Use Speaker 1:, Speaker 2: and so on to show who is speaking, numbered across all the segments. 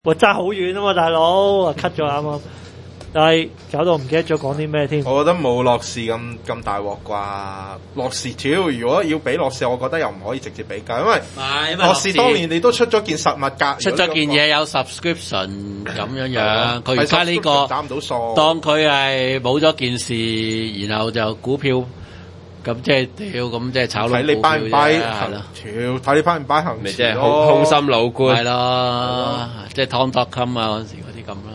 Speaker 1: 哇，爭好遠啊嘛，大佬，cut 咗啱啱，但係搞到唔記得咗講啲咩添。
Speaker 2: 我覺得冇樂視咁大鑊啩。樂視主要如果要比樂視，我覺得又唔可以直接比較，因為樂視當年你都出咗件實物㗎，
Speaker 3: 出咗件嘢有 subscription 咁樣，佢而家呢個
Speaker 2: 打唔到數，
Speaker 3: 當佢係冇咗件事，然後就股票咁即係屌咁即係炒
Speaker 2: 睇你
Speaker 3: 股票
Speaker 2: buy 唔 buy
Speaker 3: 啫，係咯。
Speaker 2: 睇你 buy 唔 buy 行
Speaker 4: 咪即係
Speaker 2: 咯，
Speaker 4: 空心老官
Speaker 3: 係咯，即係 Tom.com 啊嗰陣時嗰啲咁咯。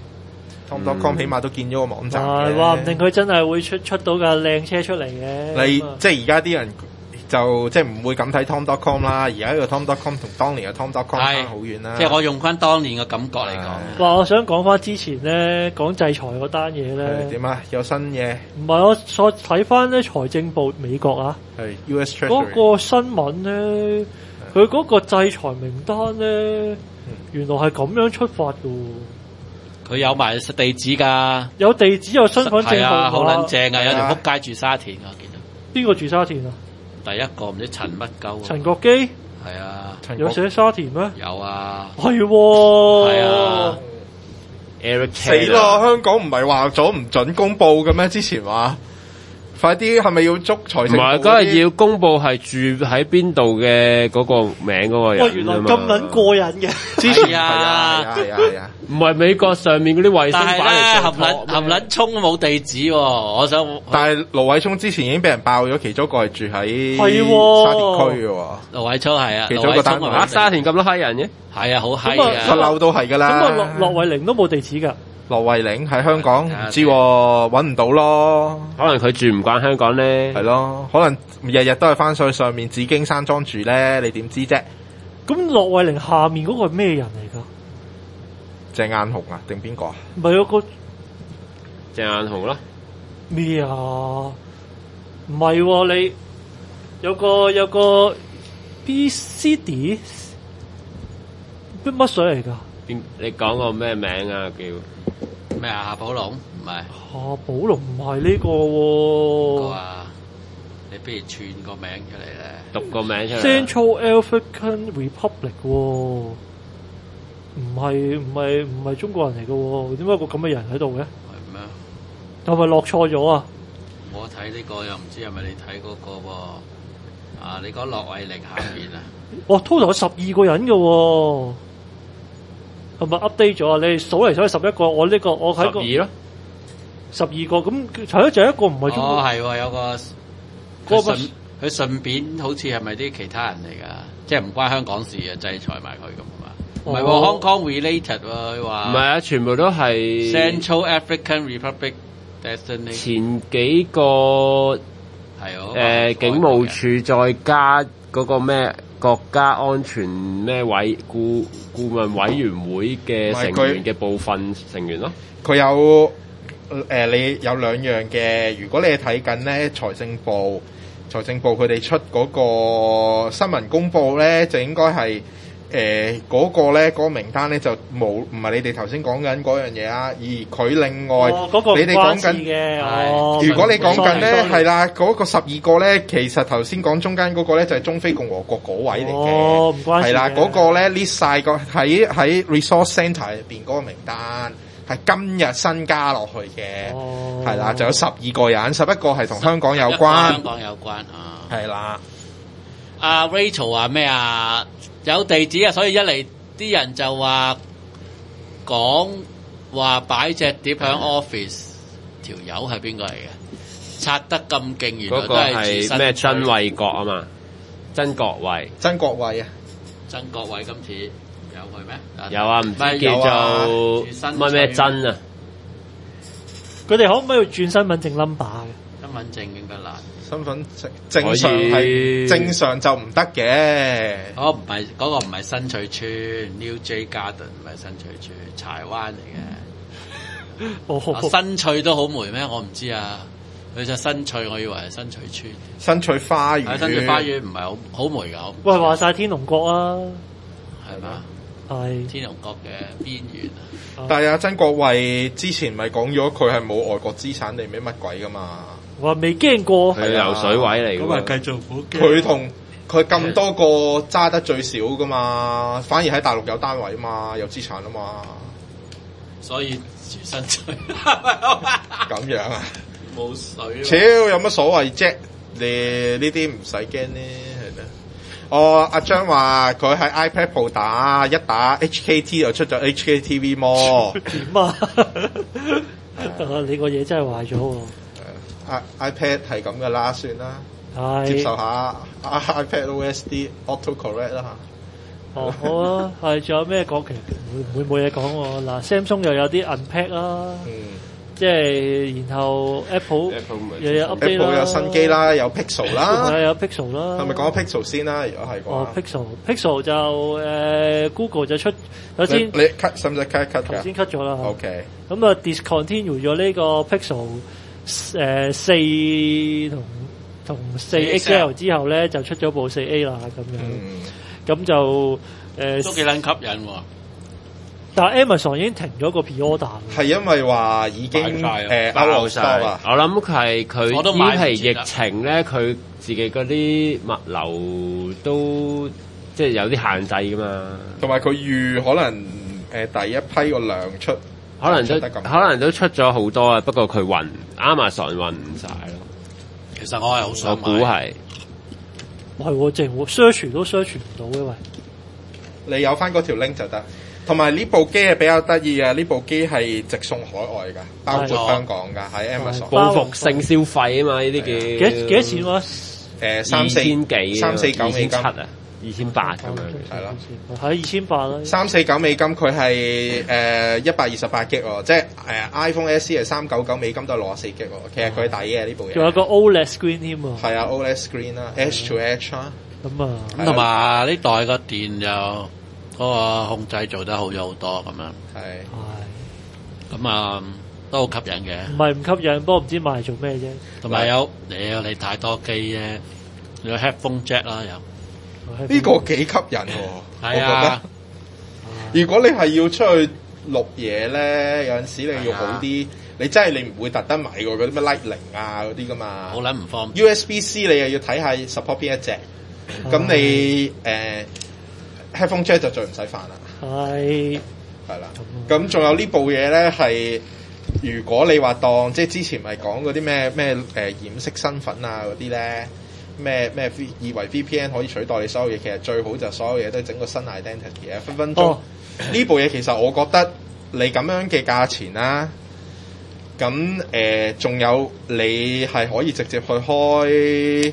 Speaker 2: Tom.com 起碼都建咗個網站嘅，
Speaker 1: 話唔定佢真係會出到架靚車出嚟嘅。
Speaker 2: 你即係而家啲人就即係唔會咁睇 Tom.com 啦。而家呢個 Tom.com 同當年嘅 Tom.com 差好遠啦。
Speaker 3: 即係我用翻當年嘅感覺嚟講。
Speaker 1: 哇！我想講翻之前咧講制裁嗰單嘢咧。
Speaker 2: 點啊？有新嘢？
Speaker 1: 唔係我所睇翻咧財政部美國啊，
Speaker 2: 係 US Treasury
Speaker 1: 嗰個新聞咧，佢嗰個制裁名單咧，原來係咁樣出發㗎喎。
Speaker 3: 佢有埋地址㗎，
Speaker 1: 有地址有身份證號碼，
Speaker 3: 好撚正啊！有條仆街住沙田㗎，我見到。
Speaker 1: 邊個住沙田啊？
Speaker 3: 第一個唔知陳乜鳩。
Speaker 1: 陳國基。
Speaker 3: 係啊。
Speaker 1: 有寫沙田咩？
Speaker 3: 有啊。
Speaker 1: 係喎。
Speaker 3: 係啊。
Speaker 4: Eric
Speaker 2: 死咯！香港唔係話咗唔準公佈嘅咩？之前話。快啲係咪要捉財政部？
Speaker 4: 唔係，嗰係要公佈係住喺邊度嘅嗰個名嗰個人。
Speaker 1: 哇！原來咁撚過癮嘅。
Speaker 2: 之前係啊。
Speaker 4: 唔係美國上面嗰啲衛星
Speaker 3: 但係
Speaker 4: 擺嚟
Speaker 3: 含撚聰冇地址喎，我想。
Speaker 2: 但係盧偉聰之前已經俾人爆咗，其中一個係住喺
Speaker 1: 沙田
Speaker 2: 區嘅喎。
Speaker 3: 盧偉聰係啊，
Speaker 2: 其中一個單位
Speaker 4: 沙田咁多閪人嘅。
Speaker 3: 係啊，好閪嘅。
Speaker 2: 不嬲都係㗎啦。
Speaker 1: 咁啊，駱惠寧都冇地址㗎。
Speaker 2: 駱惠寧喺香港唔知揾唔到咯，
Speaker 4: 可能佢住唔慣香港咧，
Speaker 2: 係咯，可能日日都係翻上去上面紫荊山莊住咧，你點知啫？
Speaker 1: 咁駱惠寧下面嗰個係咩人嚟㗎？
Speaker 2: 鄭雁雄啊，定邊個啊？
Speaker 1: 唔係有個
Speaker 4: 鄭雁雄咯。
Speaker 1: 咩啊？唔係喎，你有個 BCD 乜水嚟㗎？
Speaker 4: 你講個咩名啊？叫
Speaker 3: 咩啊？夏寶龍唔係。
Speaker 1: 夏寶龍唔係呢個喎。
Speaker 3: 個啊，你不如串個名出嚟咧。
Speaker 4: 讀個名出嚟。
Speaker 1: Central African Republic 喎，唔係中國人嚟嘅喎，點解有個咁嘅人喺度嘅？
Speaker 3: 係咩？
Speaker 1: 係咪落錯咗啊？
Speaker 3: 我睇呢個又唔知係咪你睇嗰個喎？啊，你講駱惠寧下邊啊？
Speaker 1: 哦 total 有12個人嘅喎。係咪 update 咗啊？你數嚟數去11個，我呢個我睇過
Speaker 4: 12咯
Speaker 1: ，12個咁，除咗就一個唔係中國。
Speaker 3: 哦，係喎，有個佢順便好似係咪啲其他人嚟㗎？即係唔關香港事啊，制裁埋佢咁啊嘛？唔係喎，Hong Kong related 喎，佢話。
Speaker 4: 唔係啊，全部都係
Speaker 3: Central African Republic Destiny。
Speaker 4: 前幾個
Speaker 3: 係
Speaker 4: 警務處再加嗰個咩？國家安全咩顧問委員會嘅成員嘅部分成員咯，
Speaker 2: 佢有你有兩樣嘅。如果你係睇緊咧財政部佢哋出嗰個新聞公佈咧，就應該係嗰個咧嗰個名單咧就唔係你哋頭先講緊嗰樣嘢啊，而佢另外你哋講緊嘅，如果你講緊咧係啦，嗰個12個咧，其實頭先講中間嗰個咧就係中非共和國嗰位嚟嘅，係啦，嗰個咧 list 曬個喺 resource centre 入邊嗰個名單係今日新加落去嘅，係啦，就有12個人，11個係同香港有關，
Speaker 3: 香港有關啊，
Speaker 2: 係啦。
Speaker 3: 阿 Rachel 話咩啊？有地址啊，所以一嚟啲人就話講話擺隻碟響 office，條友係邊個嚟嘅？拆得咁勁，原來都係自身
Speaker 4: 咩曾衛國啊嘛？曾國衛啊，
Speaker 3: 曾國衛今次有佢咩？
Speaker 4: 有啊，唔知叫做咩曾啊？
Speaker 1: 佢哋可唔可以轉身份證 number 嘅？
Speaker 3: 身份證應該難。
Speaker 2: 身份正常係正常就唔得嘅。
Speaker 3: 唔係嗰個唔係新翠村 New J Garden， 唔係新翠村，柴灣嚟嘅。新翠都好霉咩？我唔知啊。佢就新翠，我以為係新翠村。
Speaker 2: 新翠花園。
Speaker 3: 新翠花園唔係好霉㗎。
Speaker 1: 喂，話晒天龍國啊，
Speaker 3: 係嘛？
Speaker 1: 係
Speaker 3: 天龍國嘅邊緣啊。
Speaker 2: 但係阿曾國衛之前咪講咗佢係冇外國資產定咩乜鬼㗎嘛？
Speaker 1: 話未驚過，
Speaker 4: 係游水位嚟㗎。
Speaker 1: 咁啊繼續好驚。
Speaker 2: 佢咁多個揸得最少噶嘛，反而喺大陸有單位啊嘛，有資產啊嘛，
Speaker 3: 所以住新水
Speaker 2: 咁樣啊？
Speaker 3: 冇水。
Speaker 2: 超有乜所謂啫？你呢啲唔使驚咧，係咪？哦，阿張話佢喺 iPad Pro 打一打 HKT 就出咗 HKTV More
Speaker 1: 點啊？你個嘢真係壞咗喎。
Speaker 2: iPad 係咁噶啦，算啦，接受下 iPad OS 啲 Auto Correct 啦嚇。
Speaker 1: 哦，好啊，係仲有咩講？其實冇嘢講喎。嗱 ，Samsung 又有啲 unpack 啦，即係然後 Apple 又有 update 啦
Speaker 2: Apple 有新機啦，有 Pixel 啦，
Speaker 1: 係有 Pixel 啦。
Speaker 2: 係咪講 Pixel 先啦？如果係嘅話，
Speaker 1: 哦，Pixel 就Google 就出首先
Speaker 2: 你 cut 使唔使 cut
Speaker 1: 頭先 cut 咗啦。
Speaker 2: OK，
Speaker 1: 咁啊 discontinue 咗呢個 Pixel 4同4 XL 之後咧，就出咗部4A 啦咁樣。咁就
Speaker 3: 都幾撚吸引喎。
Speaker 1: 但係 Amazon 已經停咗個 pre-order。
Speaker 2: 係因為話已經
Speaker 4: 爆晒。我諗佢
Speaker 3: 我都買唔
Speaker 4: 係疫情咧，佢自己嗰啲物流都即係有啲限制噶嘛。
Speaker 2: 同埋佢預可能第一批個量出，
Speaker 4: 可能都出咗好多啊。不過佢Amazon 運唔晒咯。
Speaker 3: 其實我係好想
Speaker 4: 我估係。
Speaker 1: 係喎，淨喎 search 都 search 唔到嘅喂。
Speaker 2: 你有翻嗰條 link 就得。同埋呢部機係比較得意嘅，呢部機係直送海外㗎，包括香港㗎，喺 Amazon。
Speaker 4: 報復性消費啊嘛，呢啲叫
Speaker 1: 幾多錢喎
Speaker 2: ？3,400幾，349美金
Speaker 4: 啊，2800咁樣，
Speaker 2: 係咯，
Speaker 1: 係2800啦。
Speaker 2: 349美金，佢係128G 喎，即係iPhone SE 係399美金，都係64G 喎。其實佢抵嘅呢部嘢。
Speaker 1: 仲有個 OLED screen 添喎。
Speaker 2: 係啊 ，OLED screen 啦 ，Edge to Edge 啦。
Speaker 1: 咁啊，
Speaker 3: 咁同埋呢代個電又嗰個控制做得好咗好多咁樣。
Speaker 2: 係。
Speaker 3: 咁啊，都好吸引嘅。
Speaker 1: 唔係唔吸引，不過唔知買嚟做咩啫。
Speaker 3: 同埋有你太多機啫，有 headphone jack 啦又。
Speaker 2: 呢個幾吸引喎，
Speaker 3: 係啊。
Speaker 2: 如果你係要出去錄嘢咧，有陣時你要好啲，你真係你唔會特登買過嗰啲咩 Lightning 啊嗰啲噶嘛。
Speaker 3: 好撚唔方便。
Speaker 2: USB-C 你又要睇下 support 邊一隻，咁你headphone jack 就最唔使煩啦。係啦，咁仲有呢部嘢咧係，如果你話當即係之前咪講嗰啲咩掩飾身份啊嗰啲咧，咩以為 VPN 可以取代你所有嘢，其實最好就所有嘢都整個新 identity 啊，分分鐘呢部嘢其實我覺得你咁樣嘅價錢啦，咁仲有你係可以直接去開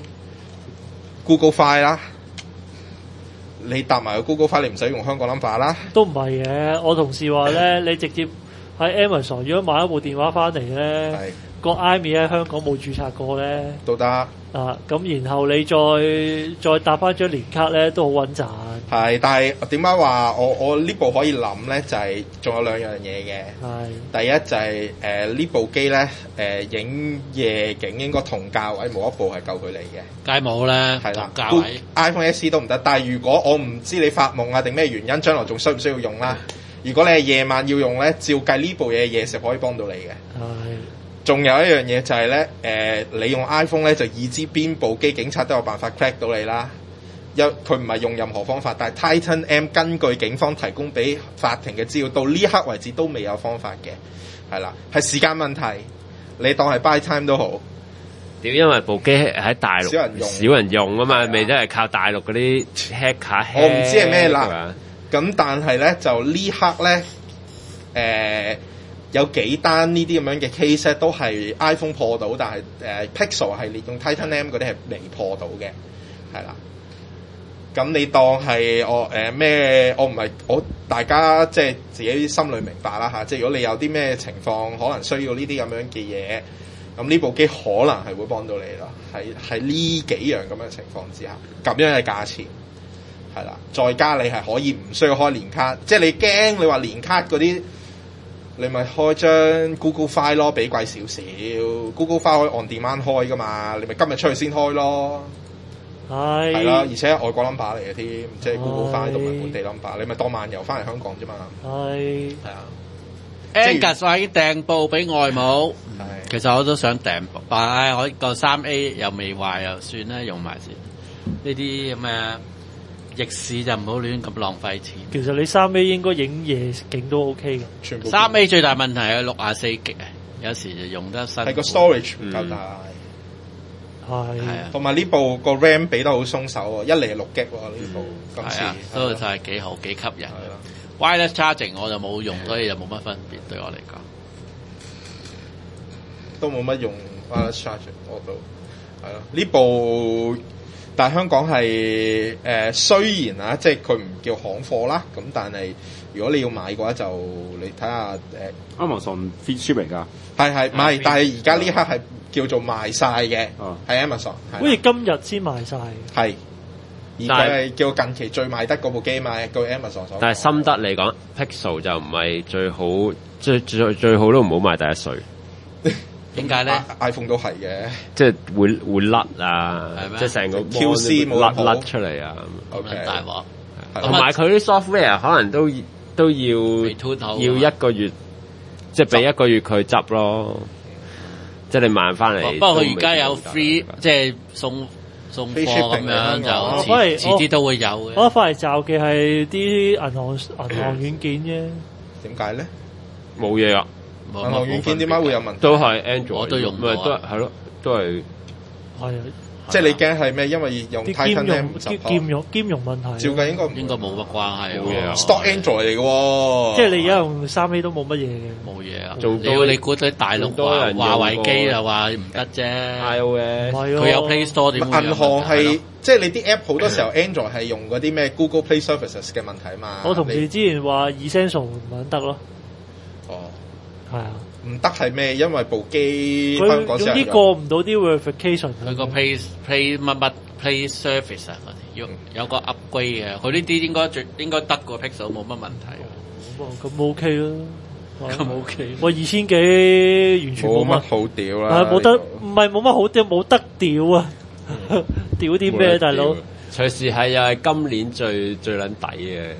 Speaker 2: Google Fi 啦。你搭埋個 Google Fi，你唔使用香港 number 啦。都唔係嘅，我同事話咧，你直接喺 Amazon 如果買一部電話翻嚟咧，個 IMEI 喺香港冇註冊過咧，都得啊。咁然後你再搭翻張年卡咧，都好穩陣。係，但係點解話我呢部可以諗咧？就係仲有兩樣嘢嘅。係。第一就係呢部機咧影夜景應該同價位冇一部係夠佢嚟嘅。梗係冇啦，係啦，價位 iPhone SE 都唔得。但係如果我唔知你發夢啊定咩原因，將來仲需唔需要用啦？如果你係夜晚要用咧，照計呢部嘢夜食可以幫到你嘅。係。仲有一樣嘢就係咧，你用 iPhone 咧就已知邊部機警察都有辦法 crack 到你啦。佢唔係用任何方法，但係 Titan M 根據警方提供俾法庭嘅資料，到呢刻為止都未有方法嘅，係啦，係時間問題。你當係 buy time 都好。屌，因為部機喺大陸少人用啊嘛，咪真係靠大陸嗰啲 hacker。我唔知係咩啦。咁但係咧就呢刻咧，有幾單呢啲咁樣嘅 case 都係 iPhone 破到，但係Pixel 系列用 Titan M 嗰啲係未破到嘅，係啦。咁你當係咩？我唔係大家即係自己心裏明白啦嚇。即係如果你有啲咩情況，可能需要呢啲咁樣嘅嘢，咁呢部機可能係會幫到你咯。喺呢幾樣咁嘅情況之下，咁樣嘅價錢係啦，再加你係可以唔需要開年卡，即係你驚你話年卡嗰啲。你咪開張 Google Fi 咯，比貴少少。Google Fi 可以 on demand 開噶嘛，你咪今日出去先開咯。係啦，而且外國 number 嚟嘅添，即係 Google Fi 都唔係本地 number，你咪當漫遊翻嚟香港啫嘛。係啊。Angus 話已經訂報俾外母，其實我都想訂報，但係我個3A 又未壞，又算啦，用埋先。
Speaker 3: 呢啲咁嘅逆市就唔好亂咁浪費錢。
Speaker 1: 其實你3A 應該影夜景都 OK 嘅。
Speaker 2: 全部
Speaker 3: 3A 最大問題係64GB啊，有時就用得辛苦。
Speaker 2: 係個 storage 唔夠大。
Speaker 1: 係
Speaker 3: 啊，
Speaker 2: 同埋呢部個 RAM 俾得好鬆手喎，一嚟係6GB 喎呢部，今次
Speaker 3: 都係幾好幾吸引。Wireless charging 我就冇用，所以就冇乜分別對我嚟講。
Speaker 2: 都冇乜用 wireless charging，我都係咯。呢部但係香港係雖然啊，即係佢唔叫行貨啦，咁但係如果你要買嘅話，就你睇下
Speaker 5: Amazon free shipping 㗎。
Speaker 2: 係唔係？但係而家呢刻係叫做賣晒嘅，係 Amazon。
Speaker 1: 好似今日先賣晒。
Speaker 2: 係，而家係叫近期最賣得嗰部機嘛，據 Amazon 所講。
Speaker 4: 但係心得嚟講 ，Pixel 就唔係最好，最好都唔好買第一歲。
Speaker 3: 點解咧
Speaker 2: ？iPhone 都係嘅，
Speaker 4: 即係會甩啊，即係成個
Speaker 2: QC 冇
Speaker 4: 甩出嚟啊。
Speaker 3: 咁大鑊。
Speaker 4: 同埋佢啲 software 可能都要一個月，即係俾一個月佢執咯。即係你慢翻嚟。不
Speaker 3: 過佢而家有 free， 即係送貨咁樣就遲啲都會有嘅。
Speaker 1: 我翻嚟罩嘅係啲銀行軟件啫。
Speaker 2: 點解咧？
Speaker 4: 冇嘢啊！
Speaker 2: 銀行軟件點解會有問題？
Speaker 4: 都係 Android，
Speaker 3: 我都用過。
Speaker 4: 都係咯，都係。
Speaker 1: 係。
Speaker 2: 即係你驚係咩？因為用 Titan
Speaker 1: 兼容問題。
Speaker 2: 照計應該
Speaker 3: 冇乜關係。
Speaker 4: 冇嘢啊。
Speaker 2: Stock Android 嚟嘅喎。
Speaker 1: 即係你而家用3A 都冇乜嘢嘅。
Speaker 3: 冇嘢啊。你估啲大陸華為機就話唔得啫。
Speaker 4: iOS
Speaker 3: 佢有 Play Store 點？
Speaker 2: 銀行係即係你啲 app 好多時候 Android 係用嗰啲咩 Google Play Services 嘅問題嘛。
Speaker 1: 我同事之前話 Essential 唔撚得咯。
Speaker 2: 哦。係啊。唔得係咩？因為部機香港
Speaker 1: 有啲過唔到啲 verification。
Speaker 3: 佢個 play 乜乜 play service 啊，有個 upgrade 嘅，佢呢啲應該得個 Pixel 冇乜問題。
Speaker 1: 咁 OK 啦，
Speaker 3: 咁 OK。
Speaker 1: 我2000幾完全冇乜
Speaker 2: 好屌啦。
Speaker 1: 冇得唔係冇乜好屌，冇得屌啊！屌啲咩大佬？
Speaker 4: 隨時係又係今年最撚抵嘅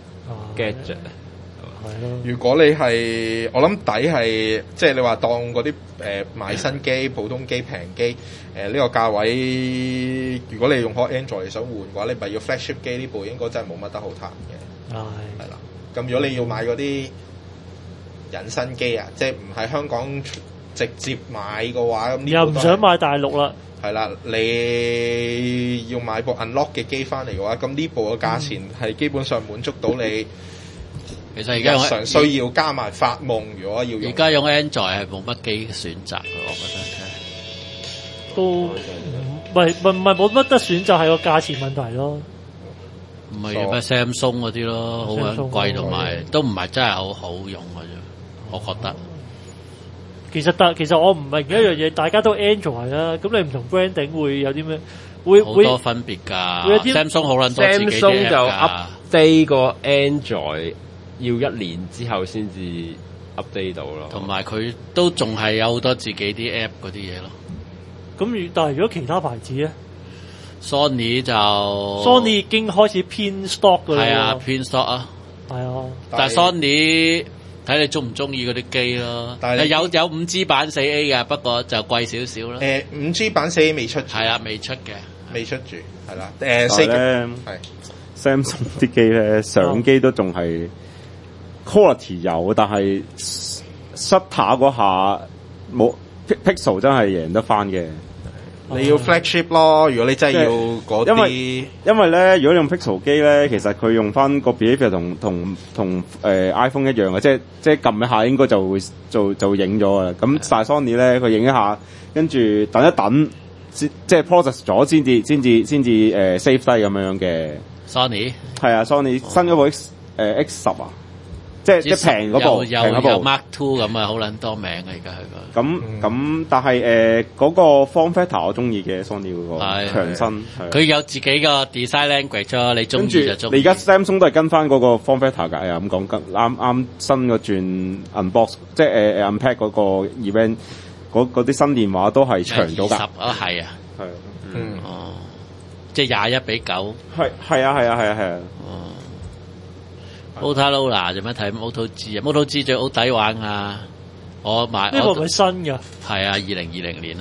Speaker 4: gadget。
Speaker 2: 如果你係，我諗底係，即係你話當嗰啲買新機、普通機、平機，呢個價位，如果你用開 Android 你想換嘅話，你咪要 flagship 機呢部應該真係冇乜得好彈嘅。係啦。咁如果你要買嗰啲引申機啊，即係唔係香港直接買嘅話，咁
Speaker 1: 又唔想買大陸啦。
Speaker 2: 係啦，你要買部 unlock 嘅機翻嚟嘅話，咁呢部嘅價錢係基本上滿足到你。
Speaker 3: 其實而家
Speaker 2: 日常需要加埋發夢，如果要用，
Speaker 3: 而家用 Android 係冇乜機選擇嘅，我覺得
Speaker 1: 都唔係冇乜得選擇，係個價錢問題咯。
Speaker 3: 唔係咩 Samsung 嗰啲咯，好撚貴同埋都唔係真係好用嘅啫，我覺得。
Speaker 1: 其實我唔明一樣嘢，大家都 Android 啦，咁你唔同 branding 會有啲咩？會
Speaker 3: 好多分別㗎。Samsung 好撚多自己嘅
Speaker 4: Samsung 就 update 個 Android。要1年之後先至 update 到咯，
Speaker 3: 同埋佢都仲係有好多自己啲 app 嗰啲嘢咯。
Speaker 1: 咁但係如果其他牌子咧
Speaker 3: ，Sony
Speaker 1: 已經開始偏 stock 㗎啦。
Speaker 3: 係啊，偏 stock 啊。
Speaker 1: 係啊，
Speaker 3: 但係 Sony 睇你中唔中意嗰啲機咯。但係有 5G 版4A 嘅，不過就貴少少啦。
Speaker 2: 5G 版4A 未出。
Speaker 3: 係啊，未出嘅，
Speaker 2: 未出住，係啦。4G 係
Speaker 5: Samsung 啲機咧，相機都仲係。quality 有，但係 shutter 嗰下冇 Pixel 真係贏得翻嘅。
Speaker 2: 你要 flagship 咯，如果你真係要嗰啲，
Speaker 5: 因為咧，如果你用 Pixel 機咧，其實佢用翻個 behavior 同iPhone 一樣嘅，即係撳一下應該就會就影咗㗎啦。咁但係 Sony 咧，佢影一下，跟住等一等，即係 process 咗先至save 低咁樣嘅。
Speaker 3: Sony
Speaker 5: 係啊 ，Sony 新嗰部 X10啊。即係平嗰部，
Speaker 3: 有 Mark Two 咁啊，好撚多名啊！而家係
Speaker 5: 咁，但係嗰個 form factor 我中意嘅 Sony 嗰個長身，
Speaker 3: 佢有自己個 design language 咯，你中意就中意。
Speaker 5: 你而家 Samsung 都係跟翻嗰個 form factor 㗎，咁講啱新嗰轉 unbox， 即係unpack 嗰個 event 嗰啲新電話都係長咗㗎。
Speaker 3: 10啊，係啊，係，哦，即係21:9。
Speaker 5: 係啊。
Speaker 3: Motorola 做咩睇 Moto G 啊 ？Moto G 最好抵玩啊！我買
Speaker 1: 呢個係咪新㗎？
Speaker 3: 係啊，2020年啦。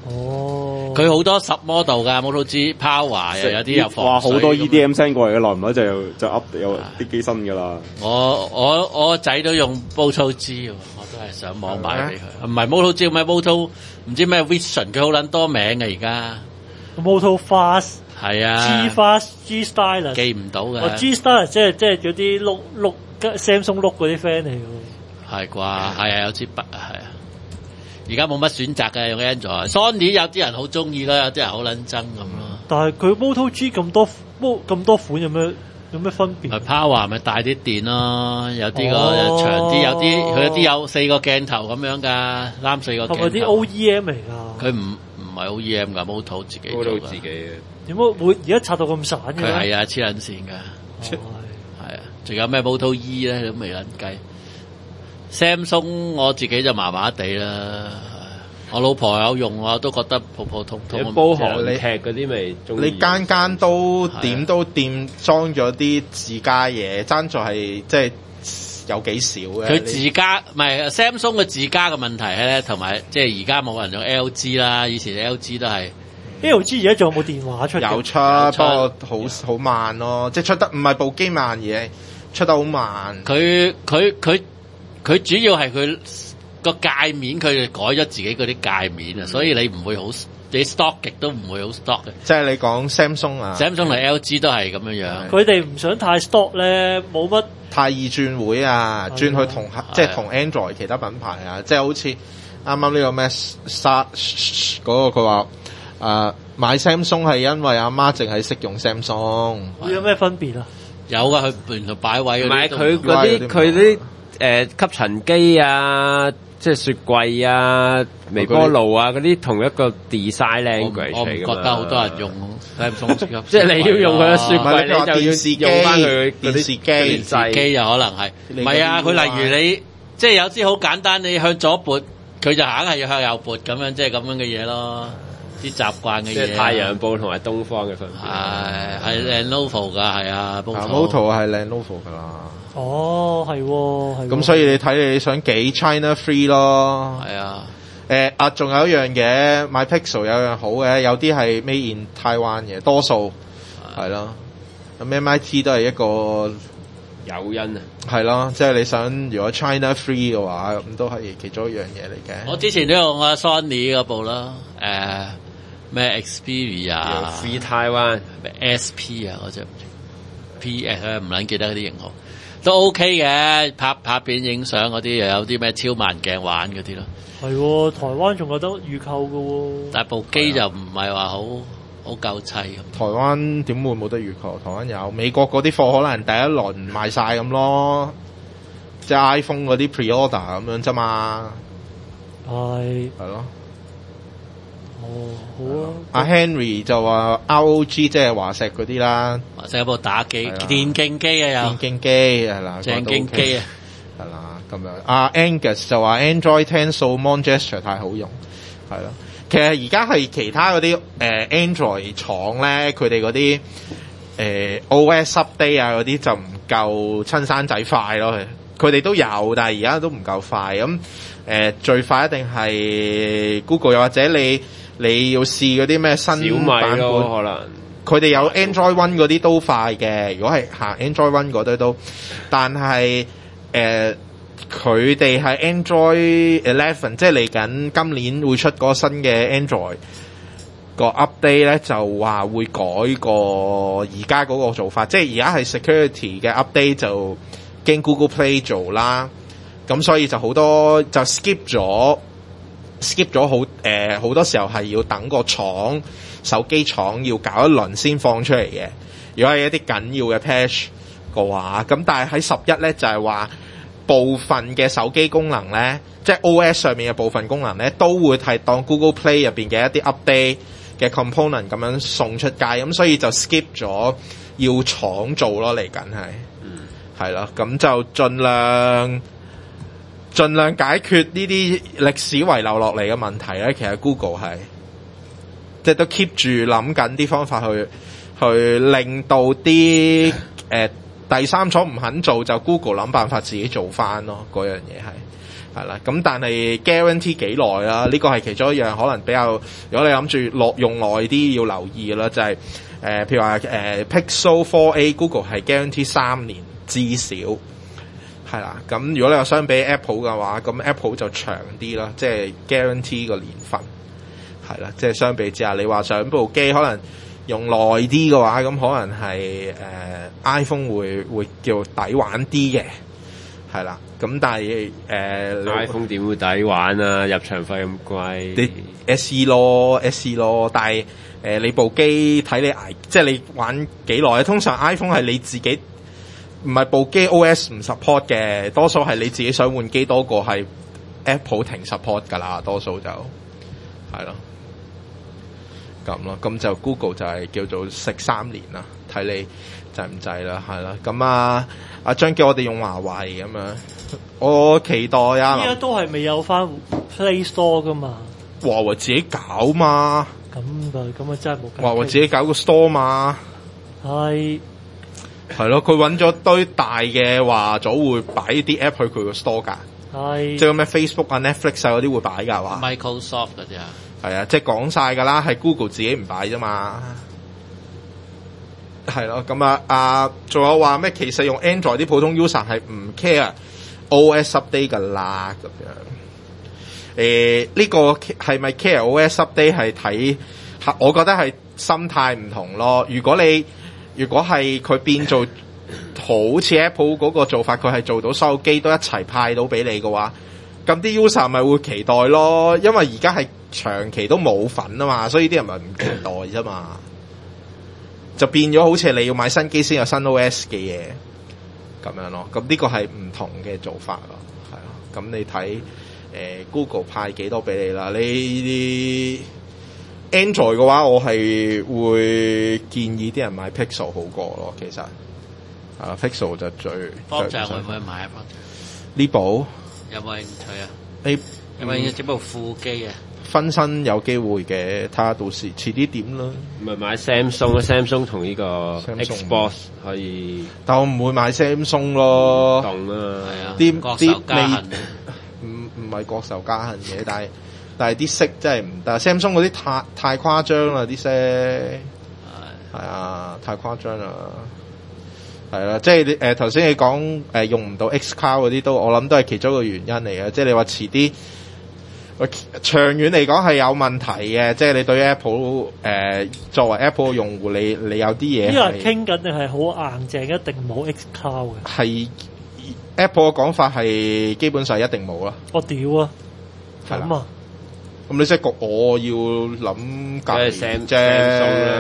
Speaker 1: 哦，
Speaker 3: 佢好多10 model 㗎 Moto G Power 又有啲有防水。
Speaker 5: 哇！好多 EDM send 過嚟嘅，耐唔耐就 up 有啲機身㗎啦。
Speaker 3: 我個仔都用 Moto G 喎，我都係上網買俾佢。唔係 Moto G 咩 Moto 唔知咩 Vision， 佢好撚多名嘅而家。
Speaker 1: Moto Fast
Speaker 3: 係啊
Speaker 1: ，G Fast G Stylus
Speaker 3: 記唔到嘅。
Speaker 1: 哦 G Stylus 即係嗰啲碌 Samsung 碌嗰啲 friend 嚟㗎。
Speaker 3: 係啩？係啊，有支筆啊，係啊。而家冇乜選擇嘅，用 Android。Sony 有啲人好中意啦，有啲人好撚憎咁咯。
Speaker 1: 但係佢 Moto G 咁多款有咩分別？
Speaker 3: 咪 Power 咪大啲電咯，有啲個長啲，有啲佢有啲有4個鏡頭咁樣㗎，3、4個鏡頭。
Speaker 1: 係咪啲 OEM 嚟㗎？
Speaker 3: 佢唔係 OEM 㗎 ，Moto 自己做㗎。
Speaker 4: 自己嘅。
Speaker 1: 點解會而家拆到咁散嘅？
Speaker 3: 佢係啊，黐撚線㗎。係啊，仲有咩 Moto E 咧？都未撚計。Samsung 我自己就麻麻地啦，我老婆有用我都覺得普普通通。
Speaker 4: 煲韓劇嗰啲咪中意。
Speaker 2: 你間都點都掂裝咗啲自家嘢，爭在係即係有幾少嘅。
Speaker 3: 佢自家唔係 Samsung 嘅自家嘅問題咧，同埋即係而家冇人用 LG 啦，以前 LG 都係。
Speaker 1: LG 而家仲有冇電話出？
Speaker 2: 有出，不過好慢咯，即係出得唔係部機慢嘢，出得好慢。佢主要係佢個界面，佢哋改咗自己嗰啲界面啊，所以你唔會好，你 stock 極都唔會好 stock 嘅。 即係你講 Samsung 啊
Speaker 3: ，Samsung 同 LG 都係咁樣樣。
Speaker 1: 佢哋唔想太 stock 咧，冇乜
Speaker 2: 太易轉會啊，轉去同即係同 Android 其他品牌啊，即係好似啱啱呢個咩 Star 嗰個佢話買 Samsung 係因為阿媽淨係識用 Samsung。
Speaker 1: 有咩分別啊？
Speaker 3: 有㗎，佢原來擺位嗰啲。唔係
Speaker 4: 佢嗰啲佢啲。吸塵機啊，即係雪櫃啊、微波爐啊嗰啲同一個 design language 嚟㗎嘛。我唔
Speaker 3: 覺得好多人用 Samsung
Speaker 4: 即係你要用佢嘅雪櫃，你就要用翻佢
Speaker 2: 電視機。
Speaker 3: 電視機又可能係唔係啊？佢例如你即係有啲好簡單，你向左撥，佢就硬係要向右撥咁樣，即係咁樣嘅嘢咯。啲習慣嘅嘢。即係太陽報同埋東方嘅分別。係 Lenovo 㗎，係啊
Speaker 2: ，Moto 係 Lenovo 㗎啦。
Speaker 1: 哦，係喎，
Speaker 2: 咁所以你睇你想幾 China free 咯。
Speaker 3: 係啊。
Speaker 2: 仲有一樣嘢，買 Pixel 有樣好嘅，有啲係 Made in Taiwan 嘅，多數係咯。咁 MIT 都係一個
Speaker 4: 誘因啊。
Speaker 2: 係咯，即係你想如果 China free 嘅話，咁都係其中一樣嘢嚟嘅。
Speaker 3: 我之前都用過 Sony 嗰部啦，咩 Xperia
Speaker 4: Free Taiwan
Speaker 3: SP 啊，嗰隻 PS 唔撚記得嗰啲型號。都 OK 嘅，拍片影相嗰啲又有啲咩超慢鏡玩嗰啲咯。
Speaker 1: 係喎，台灣仲有得預購嘅喎。
Speaker 3: 但係部機就唔係話好夠砌咁。
Speaker 2: 台灣點會冇得預購？台灣有，美國嗰啲貨可能第一輪賣晒咁咯，即係 iPhone 嗰啲 pre-order 咁樣啫嘛。
Speaker 1: 係
Speaker 2: 咯。
Speaker 1: 哦，好啊。
Speaker 2: 阿 Henry 就話 ROG 即係華碩嗰啲啦，
Speaker 3: 華碩有部打機電競機啊，有
Speaker 2: 電競機係啦，
Speaker 3: 正經機啊，
Speaker 2: 係啦咁樣。阿 Angus 就話 Android 10掃 Mon Gesture 太好用，係咯。其實而家係其他嗰啲Android 廠咧，佢哋嗰啲OS update 啊嗰啲就唔夠親生仔快咯。佢哋都有，但係而家都唔夠快。咁最快一定係 Google， 又或者你要試嗰啲咩新版本，
Speaker 4: 可能
Speaker 2: 佢哋有 Android One 嗰啲都快嘅。如果係行 Android One 嗰堆都，但係佢哋係 Android 11，即係嚟緊今年會出嗰個新嘅 Android 個 update 咧，就話會改過而家嗰個做法，即係而家係 security 嘅 update 就經 Google Play 做啦，咁所以就好多就 skip 咗好多時候係要等個廠手機廠要搞一輪先放出嚟嘅。如果係一啲緊要嘅 patch 嘅話，咁但係喺11咧就係話部分嘅手機功能咧，即係 OS 上面嘅部分功能咧，都會係當 Google Play 入邊嘅一啲 update 嘅 component 咁樣送出街，咁所以就 skip 咗要廠做咯，嚟緊係咯，咁就盡量解決呢啲歷史遺留落嚟嘅問題咧。其實 Google 係即係都 keep 住諗緊啲方法去令到啲第三廠唔肯做，就 Google 諗辦法自己做翻咯。嗰樣嘢係啦。咁但係 guarantee 幾耐啦？呢個係其中一樣可能比較，如果你諗住用耐啲要留意嘅啦，就係、譬如話Pixel 4a Google 係 guarantee 3年至少。係啦，咁如果你話相比 Apple 嘅話，咁 Apple 就長啲啦，即係 guarantee 個年份。係啦，即係相比之下，你話上部機可能用耐啲嘅話，咁可能係iPhone 會叫抵玩啲嘅，係啦。咁但係
Speaker 4: iPhone 點會抵玩啊？入場費咁貴，
Speaker 2: 你 SE 咯，但係你部機睇你即係你玩幾耐？通常 iPhone 係你自己唔係部機 OS 唔 support 嘅，多數係你自己想換機多過係 Apple 停 support 㗎啦，多數就係咯。咁咯，咁就 Google 就係叫做食3年啦，睇你制唔制啦，係啦。咁阿張叫我哋用華為咁樣，我期待啊。
Speaker 1: 依家都係未有翻 Play Store 噶嘛？
Speaker 2: 華為自己搞嘛？
Speaker 1: 咁啊真係冇。
Speaker 2: 華為自己搞個 store 嘛？
Speaker 1: 係
Speaker 2: 咯，佢揾咗堆大嘅華組會擺啲 app 去佢個 store 㗎。係。即係咩 Facebook 啊、Netflix 啊嗰啲會擺㗎話。
Speaker 3: Microsoft 嗰啲啊。
Speaker 2: 係啊，即係講晒㗎啦，係 Google 自己唔擺啫嘛。係咯，咁仲有話咩？其實用 Android 啲普通 user 係唔 care OS update 㗎啦，咁樣。呢個係咪 care OS update 係睇？我覺得係心態唔同咯。如果係佢變做好似 Apple 嗰個做法，佢係做到所有機都一齊派到俾你嘅話，咁啲 user 咪會期待咯。因為而家係長期都冇份啊嘛，所以啲人咪唔期待啫嘛。就變咗好似你要買新機先有新 OS 嘅嘢咁樣咯。咁呢個係唔同嘅做法咯，係啊。咁你睇Google 派幾多俾你啦？你 Android 嘅話，我係會建議啲人買 Pixel 好過咯。其實Pixel 就最。
Speaker 3: 方丈會唔會買啊？
Speaker 2: 呢部
Speaker 3: 有冇興趣啊？有冇興趣整部副機啊？
Speaker 2: 分身有機會嘅，睇下到時遲啲點啦。
Speaker 4: 唔係買 Samsung 同呢個 Xbox 可以，
Speaker 2: 但我唔會買 Samsung 咯。
Speaker 4: 動啊，
Speaker 2: 啲
Speaker 3: 國仇家恨
Speaker 2: 唔係國仇家恨嘅，但係啲色真係唔得。Samsung 嗰啲太誇張啦，啲色係啊，太誇張啦。係啦，即係頭先你講用唔到 Xcloud 嗰啲都，我諗都係其中一個原因嚟嘅。即係你話遲啲。長遠嚟講係有問題嘅，即係你對於 Apple 作為 Apple 嘅用戶，你有啲嘢。呢個係傾緊定係好硬淨，一定冇 Xcloud 嘅。係 Apple 嘅講法係基本上一定冇啦。我屌啊！咁啊！咁你即係焗我要諗計啫。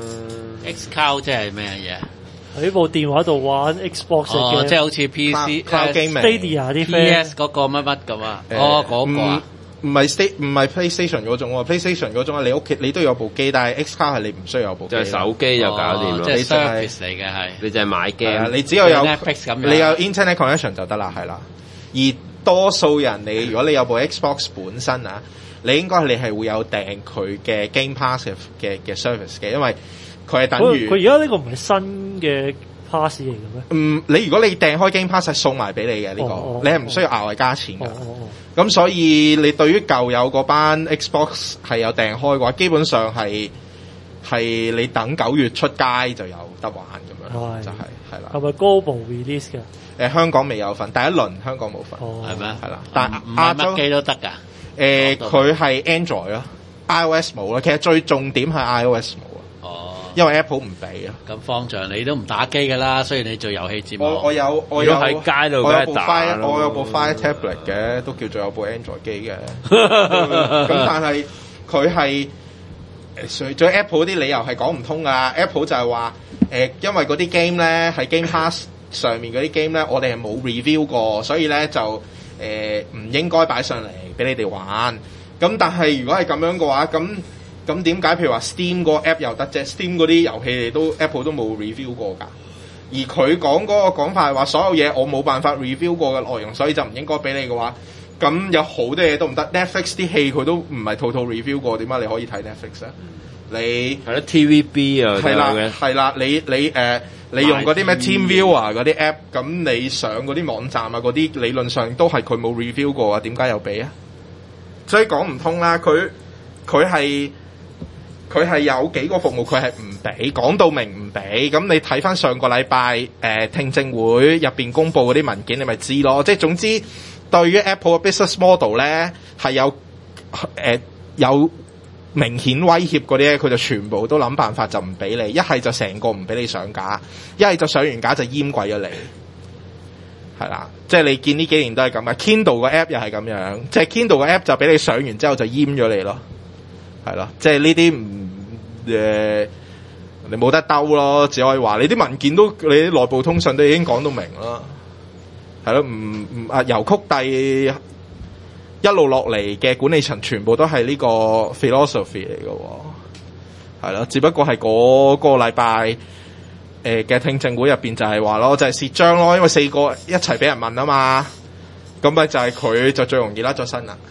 Speaker 3: Xcloud 即係咩嘢？
Speaker 1: 喺部電話度玩 Xbox 嘅，
Speaker 3: 即係好似 PC、Stadia
Speaker 1: 啲
Speaker 3: PS 嗰個乜乜咁啊？嗰個啊。
Speaker 2: 唔係 PlayStation 嗰種喎 ，PlayStation 嗰種你屋企你都有部機，但係 Xcloud 係你唔需要有部機，
Speaker 4: 就係手機就搞掂咯。
Speaker 3: 即係 service 嚟嘅係，
Speaker 4: 你就係買 game，
Speaker 2: 你只要有
Speaker 3: Netflix 咁樣，
Speaker 2: 你有 Internet connection 就得啦，係啦。而多數人如果你有部 Xbox 本身啊，你應該你係會有訂佢嘅 Game Pass 嘅 service 嘅，因為佢係等於
Speaker 1: 佢而家呢個唔係新嘅 pass 嚟嘅咩？
Speaker 2: 你如果你訂開 Game Pass 係送埋俾你嘅呢個，你係唔需要額外加錢㗎。咁所以你對於舊有嗰班 Xbox 係有訂開嘅話，基本上係你等9月出街就有得玩咁樣，就係啦。係咪 Global Release 嘅？香港未有份，第一輪香港冇份，
Speaker 3: 係咩？
Speaker 2: 係啦，但
Speaker 3: 唔係乜機都得㗎。
Speaker 2: 佢係 Android 咯 ，iOS 冇咯。其實最重點係 iOS 冇啊。因為 Apple 唔俾啊。咁
Speaker 3: 方丈你都唔打機㗎啦，雖然你做遊戲節目。
Speaker 2: 我有
Speaker 4: 喺街度
Speaker 2: 我有部 Fire Tablet 嘅，都叫做有部 Android 機嘅。咁但係佢係除咗 Apple 啲理由係講唔通㗎。Apple 就係話因為嗰啲 game 咧係 Game Pass 上面嗰啲 game 咧，我哋係冇 review 過，所以咧就唔應該擺上嚟俾你哋玩。咁但係如果係咁樣嘅話，咁點解譬如話 Steam 個 app 又得啫 ？Steam 嗰啲遊戲Apple 都冇 review 過㗎。而佢講嗰個講法係話，所有嘢我冇辦法 review 過嘅內容，所以就唔應該俾你嘅話，咁有好多嘢都唔得。Netflix 啲戲佢都唔係套 review 過，點解你可以睇 Netflix 啊？ 你
Speaker 4: 係咯 TVB 啊，
Speaker 2: 係啦，你用嗰啲咩 TeamViewer 嗰啲 app， 咁你上嗰啲網站啊，嗰啲理論上都係佢冇 review 過啊，點解又俾啊？所以講唔通啦，佢係有幾個服務佢係唔俾，講到明唔俾。咁你睇翻上個禮拜聽證會入邊公佈嗰啲文件，你咪知咯。即係總之，對於 Apple 嘅 business model 咧係有明顯威脅嗰啲咧，佢就全部都諗辦法就唔俾你。一係就成個唔俾你上架，一係就上完架就閹鬼咗你。係啦，即係你見呢幾年都係咁嘅。Kindle 個 app 又係咁樣，即係 Kindle 個 app 就俾你上完之後就閹咗你咯。係咯，即係呢啲你冇得兜咯，只可以話你啲文件都你啲內部通訊都已經講到明啦。係咯，由曲帝一路落嚟嘅管理層全部都係呢個 philosophy 嚟嘅喎。係咯，只不過係嗰個禮拜嘅聽證會入邊就係話咯，就係蝕章咯，因為4個一齊俾人問啊嘛，咁咪就係佢就最容易甩咗身啦。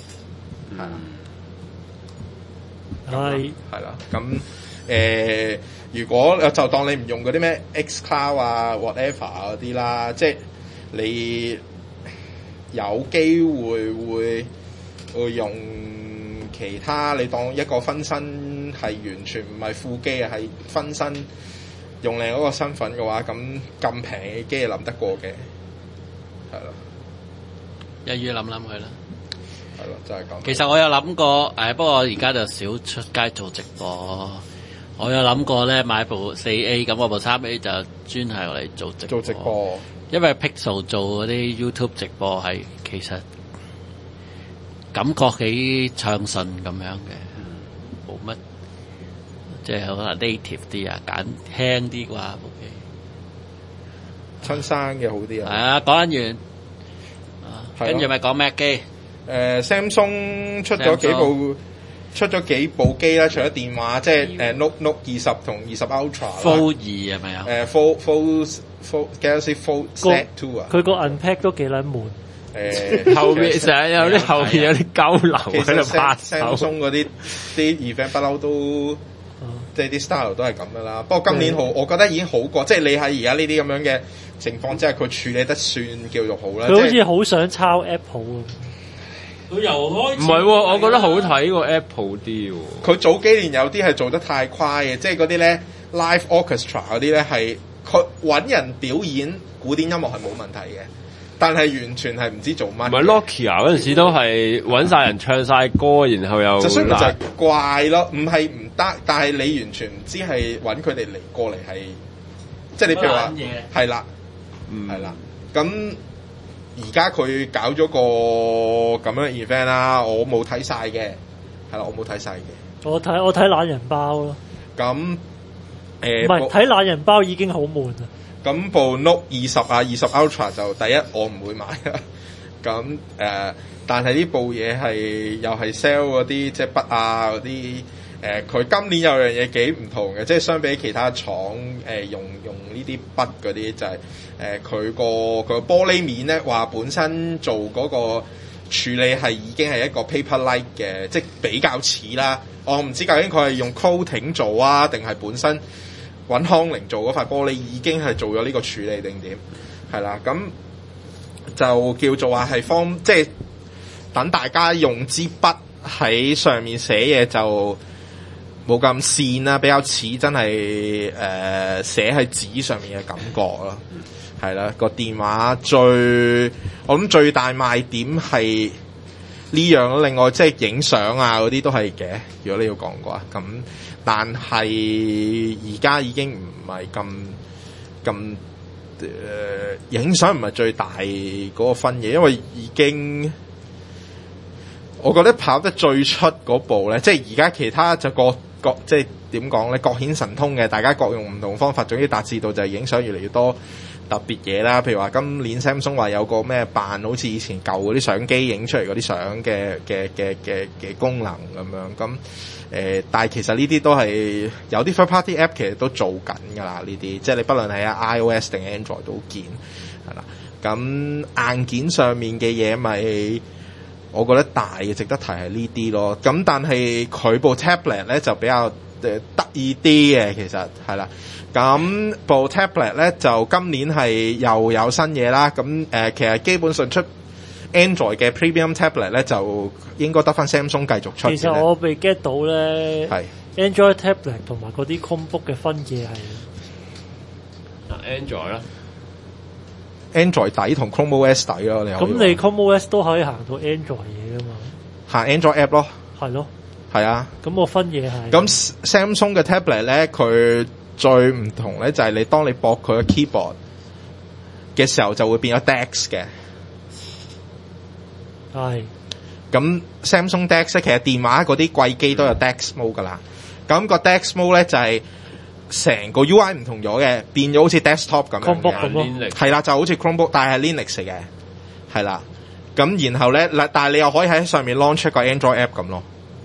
Speaker 2: 係啦，咁如果就當你唔用嗰啲咩 xCloud 啊 whatever 嗰啲啦，即係你有機會會用其他，你當一個分身係完全唔係副機啊，係分身用另一個身份嘅話，咁平嘅機諗得過嘅，係咯，
Speaker 3: 一於諗佢啦。
Speaker 2: 係咯，就係咁。
Speaker 3: 其實我有諗過，不過我而家就少出街做直播。我有諗過咧買部 4A， 咁我部 3A 就專係嚟做直播。因為 Pixel 做嗰啲 YouTube 直播係其實感覺幾暢順咁樣嘅，冇乜即係可能 native 啲啊，揀輕啲啩部機。
Speaker 2: 親生嘅好啲啊！
Speaker 3: 係啊，講完跟住咪講咩機
Speaker 2: ？Samsung 出咗幾部機啦，除咗電話，即係Note 20同20 Ultra。
Speaker 3: Fold 2係咪啊
Speaker 2: ？Fold Galaxy Fold Z 2啊。
Speaker 1: 佢個 unpack 都幾撚悶。
Speaker 4: 後面成日有啲後面有啲交流喺度拍手。
Speaker 2: Samsung 嗰啲 event 不嬲都，即係啲 style 都係咁噶啦。不過今年我覺得已經好過，即係你喺而家呢啲咁樣嘅情況之下，佢處理得算叫做好啦。
Speaker 1: 佢好似好想抄 Apple 咁。
Speaker 3: 佢又開
Speaker 4: 唔係喎，我覺得好睇過 Apple 啲喎。
Speaker 2: 佢早幾年有啲係做得太誇嘅，即係嗰啲咧 live orchestra 嗰啲咧係佢揾人表演古典音樂係冇問題嘅，但係完全係唔知做乜。
Speaker 4: 唔係 Nokia 嗰陣時都係揾晒人唱晒歌，然後又
Speaker 2: 就所以就係怪咯，唔係唔得，但係你完全唔知係揾佢哋嚟過嚟係，即係你譬如話係啦，係啦，咁。而家佢搞咗個咁樣 event 啦，我冇睇晒嘅，係啦，我冇睇晒嘅。
Speaker 1: 我睇懶人包咯。咁唔係睇懶人包已經好悶啦。
Speaker 2: 咁部 Note 20啊20 Ultra 就第一我唔會買啦。咁但係呢部嘢係又係 sell 嗰啲即係筆啊嗰啲。佢今年有樣嘢幾唔同嘅，即係相比其他廠用呢啲筆嗰啲就係佢個玻璃面咧話本身做嗰個處理係已經係一個 paper-like 嘅，即係比較似啦。我唔知究竟佢係用 coating 做啊，定係本身揾康寧做嗰塊玻璃已經係做咗呢個處理定點？係啦，咁就叫做話係即係等大家用支筆喺上面寫嘢就冇咁線啦，比較似真係寫喺紙上面嘅感覺咯，係啦。個電話我諗最大賣點係呢樣咯，另外即係影相啊嗰啲都係嘅。如果你要講嘅話，咁但係而家已經唔係咁影相唔係最大嗰個分野，因為已經我覺得跑得最出嗰部咧，即係而家其他就各即係點講咧，各顯神通嘅，大家各用唔同方法，總之達至到就係影相越嚟越多特別嘢啦。譬如話今年 Samsung 話有個咩扮好似以前舊嗰啲相機影出嚟嗰啲相嘅功能咁樣，咁但係其實呢啲都係有啲 third party app 其實都做緊㗎啦，呢啲即係你不論係iOS 定 Android 都見係啦。咁硬件上面嘅嘢咪〜我覺得大嘅值得提係呢啲咯，咁但係佢部 tablet 咧就比較得意啲嘅，其實係啦。咁部 tablet 咧就今年係又有新嘢啦。咁其實基本上出 Android 嘅 Premium tablet 咧就應該得翻 Samsung 繼續出嘅。
Speaker 1: 其實我被 get 到咧，
Speaker 2: 係
Speaker 1: Android tablet 同埋嗰啲 Chromebook 嘅分野係
Speaker 4: Android 啦
Speaker 2: Android 底同 Chrome OS 底咯。
Speaker 1: 咁你 Chrome OS 都可以行到 Android 嘢噶嘛？
Speaker 2: 行 Android app 咯，
Speaker 1: 係咯，
Speaker 2: 係啊。
Speaker 1: 咁個分野係
Speaker 2: 咁 Samsung 嘅 tablet 咧，佢最唔同咧就係你當你駁佢嘅 keyboard 嘅時候，就會變咗 DeX 嘅。
Speaker 1: 係。
Speaker 2: 咁 Samsung DeX 其實電話嗰啲貴機都有 DeX mode 噶啦。咁個 DeX mode 咧就係成個 UI 唔同咗嘅，變咗好似 desktop 咁樣嘅。係啦，就好似 Chromebook，但係 Linux 嚟嘅。係啦。咁然後咧，但係你又可以喺上面 launch 個 Android app 咁咯。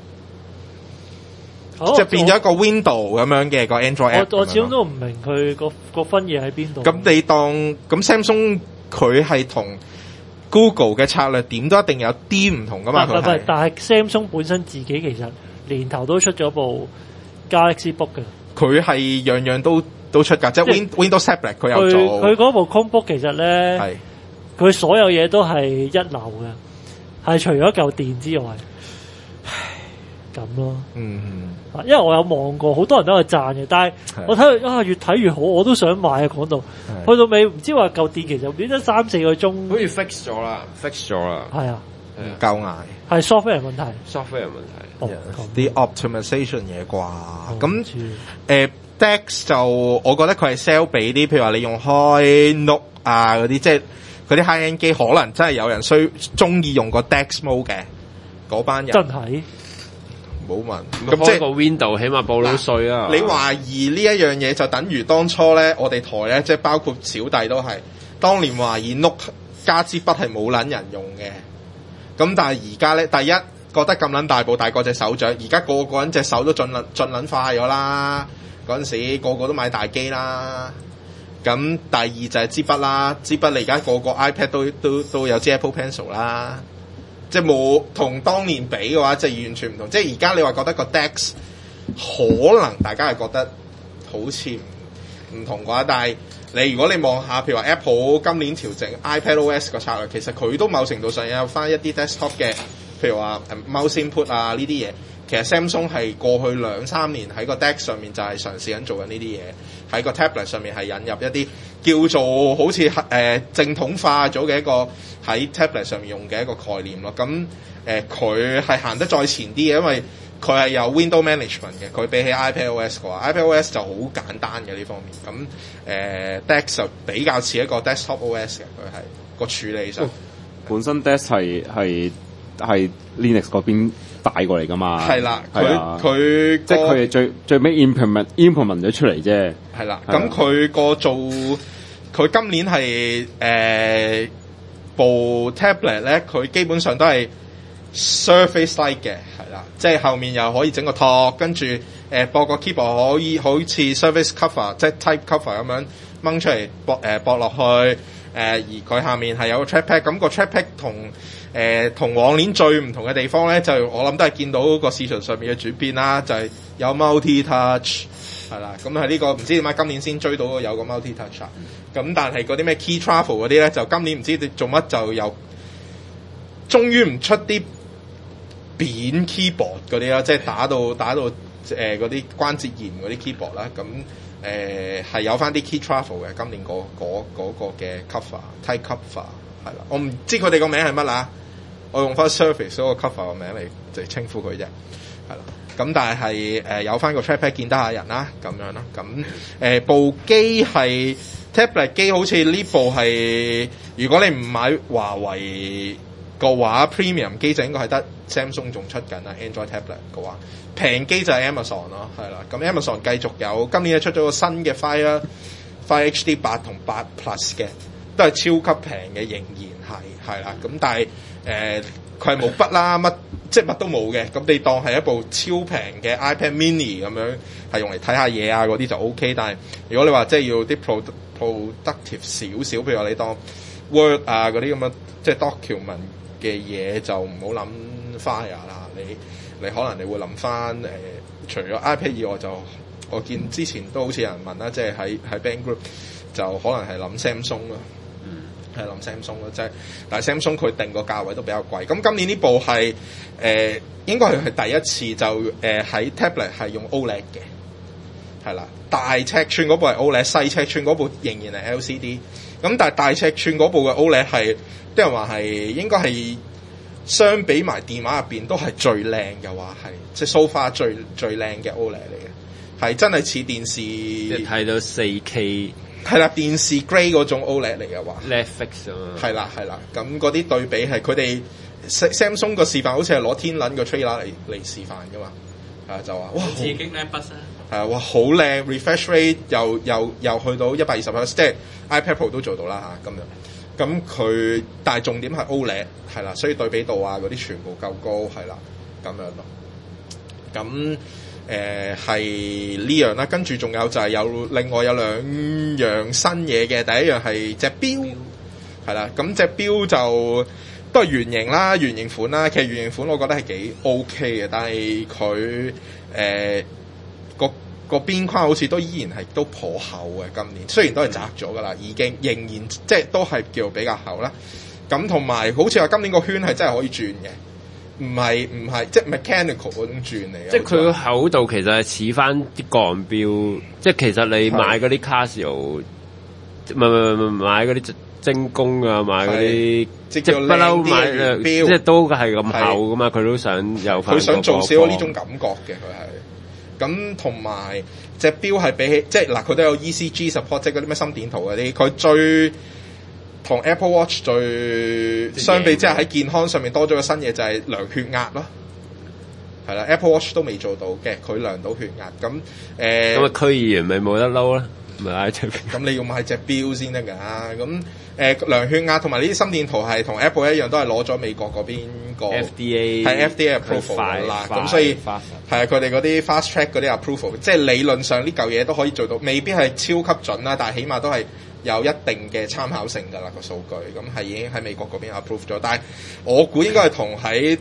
Speaker 2: 即係變咗一個 window 咁樣嘅個 Android app。
Speaker 1: 我始終都唔明佢個分野喺邊度。
Speaker 2: 咁你當咁 Samsung 佢係同 Google 嘅策略點都一定有啲唔同噶嘛？
Speaker 1: 但係 Samsung 本身自己其實年頭都出咗部 Galaxy Book 嘅。佢
Speaker 2: 係樣樣都出㗎，即係 Windows Tablet 佢有做。
Speaker 1: 佢嗰部 Chromebook 其實咧，佢所有嘢都係一流嘅，係除咗嚿電之外，咁咯。因為我有望過，好多人都係讚嘅，但係我睇到越睇越好，我都想買啊！講到去到尾，唔知話嚿電其實變咗3-4個鐘，
Speaker 4: 好似 fix 咗啦。
Speaker 1: 係啊，
Speaker 2: 唔夠捱，
Speaker 1: 係 software 問題。
Speaker 2: 啲 optimization 嘢啩。咁DeX 就我覺得佢係 sell 俾啲，譬如話你用開 Note 啊嗰啲，即係嗰啲 high end 機，可能真係有人中意用個 DeX mode 嘅嗰班人。
Speaker 1: 真係。
Speaker 2: 冇問，
Speaker 4: 咁即係個 window 起碼報到稅啊！
Speaker 2: 你懷疑呢一樣嘢就等於當初咧，我哋台咧，即係包括小弟都係，當年懷疑 Note 加支筆係冇撚人用嘅。咁但係而家咧，第一覺得咁撚大部大過隻手掌，而家個個人隻手都盡撚快咗啦。嗰陣時個個都買大機啦。咁第二就係支筆啦，支筆你而家個個 iPad 都有支 Apple Pencil 啦。即係冇同當年比嘅話，即係完全唔同。即係而家你話覺得個 DeX 可能大家係覺得好似唔同嘅話，但係如果你望下，譬如話 Apple 今年調整 iPadOS 個策略，其實佢都某程度上有翻一啲 desktop 嘅，譬如話 mouse input 啊呢啲嘢。其實 Samsung 係過去2-3年喺個 DeX 上面就係嘗試緊做緊呢啲嘢，喺個 tablet 上面係引入一啲叫做好似正統化咗嘅一個喺 tablet 上面用嘅一個概念咯。咁佢係行得再前啲嘅，因為佢係有 window management 嘅，佢比起 iPadOS 嘅話 ，iPadOS 就好簡單嘅呢方面。咁DeX 就比較似一個 desktop OS 嘅，佢係個處理上。
Speaker 5: 本身 DeX 係 Linux 嗰邊帶過嚟噶嘛？係啦，佢即係佢係最尾 implement 咗出嚟啫。
Speaker 2: 係啦，咁佢個做佢今年係部 tablet 咧，佢基本上都係 Surface-like 嘅，係啦，即係後面又可以整個托，跟住駁個 keyboard 可以好似 Surface cover， 即係 Type cover 咁樣掹出嚟駁落去。而佢下面係有個 trackpad， 咁個 trackpad 同往年最唔同嘅地方咧，就我諗都係見到個市場上面嘅轉變啦，就係有 multi touch 係啦，咁係呢個唔知點解今年先追到有個 multi touch 啊，咁但係嗰啲咩 key travel 嗰啲咧，就今年唔知做乜就又終於唔出啲扁 keyboard 嗰啲啦，即係打到嗰啲關節炎嗰啲 keyboard 啦，咁。係有翻啲 key travel 嘅，今年嗰個嘅 cover type cover 係啦，我唔知佢哋個名係乜啦，我用翻 Surface 嗰個 cover 個名嚟就稱呼佢啫，係啦，咁但係有翻個 trackpad 見得下人啦，咁樣啦，咁部機係 tablet 機，好似呢部係如果你唔買華為個話 premium 機就應該係得 Samsung 仲出緊啦 Android tablet 嘅話。平機就係 Amazon 咯，係啦。咁 Amazon 繼續有今年出咗個新嘅 Fire HD 8同8 Plus 嘅，都係超級平嘅，仍然係啦。咁但係佢係冇筆啦，即係乜都冇嘅。咁你當係一部超平嘅 iPad Mini 咁樣，係用嚟睇下嘢啊嗰啲就 OK。但係如果你話即係要啲 productive 少少，譬如話你當 Word 啊嗰啲咁樣，即係 document 嘅嘢就唔好諗 Fire 啦，你可能你會諗翻除咗 iPad 以外就我見之前都好似有人問啦，即係喺 Band Group 就可能係諗 Samsung 啦。係諗 Samsung 咯，即係，但係 Samsung 佢定個價位都比較貴。咁今年呢部係應該係第一次就喺 tablet 係用 OLED 嘅，係啦。大尺寸嗰部係 OLED， 細尺寸嗰部仍然係 LCD。咁但係大尺寸嗰部嘅 OLED 係啲人話係應該係相比埋電話入邊都係最靚嘅話係，即係 so far 最靚嘅 OLED 嚟嘅，係真係似電視，
Speaker 4: 即係睇到 4K。
Speaker 2: 係啦，電視 grey 嗰種 OLED 嚟嘅話
Speaker 4: Netflix 啊嘛，
Speaker 2: 係啦，咁嗰啲對比係佢哋 Samsung 個示範好似係攞天輪個 trailer 嚟示範噶嘛，就話哇
Speaker 3: 刺激呢筆啊，
Speaker 2: 哇好靚 refresh rate 又去到120Hz，即係 iPad Pro 都做到啦嚇咁樣，咁佢但係重點係 OLED 係啦，所以對比度啊嗰啲全部夠高係啦咁樣咯，咁。係呢樣啦，跟住仲有就係另外有兩樣新嘢嘅，第一樣係隻錶，係啦，咁隻錶就都係圓形啦，圓形款啦，其實圓形款我覺得係幾 OK 嘅，但係佢個邊框好似都依然係都頗厚嘅，今年雖然都係窄咗噶啦，已經仍然即係都係叫比較厚啦，咁同埋好似話今年個圈係真係可以轉嘅。唔係即係 mechanical 嗰種轉嚟嘅，
Speaker 4: 即係佢個厚度其實係似翻啲鋼錶，即係其實你買嗰啲 Casio，唔係買嗰啲精工啊，買嗰啲即係不嬲買即係都係咁厚噶嘛，佢都想有翻。佢
Speaker 2: 想做少呢種感覺嘅，佢係咁同埋隻錶係比起即係嗱，佢都有 ECG support， 即係嗰啲咩心電圖嗰啲，佢最。同 Apple Watch 最相比，即係喺健康上面多咗個新嘢，就係量血壓咯。係啦 ，Apple Watch 都未做到嘅，佢量到血壓。咁
Speaker 4: 咁區議員咪冇得撈啦，咪隻
Speaker 2: 咁你要買隻錶先得㗎。咁量血壓同埋呢啲心電圖係同 Apple 一樣，都係攞咗美國嗰邊個
Speaker 4: FDA
Speaker 2: 係 FDA approval 啦。咁所以係佢哋嗰啲 fast track 嗰啲 approval， 即係理論上呢嚿嘢都可以做到，未必係超級準啦，但係起碼都係。有一定嘅參考性㗎啦個數據，咁係已經喺美國嗰邊 approve 咗，但係我估應該係同喺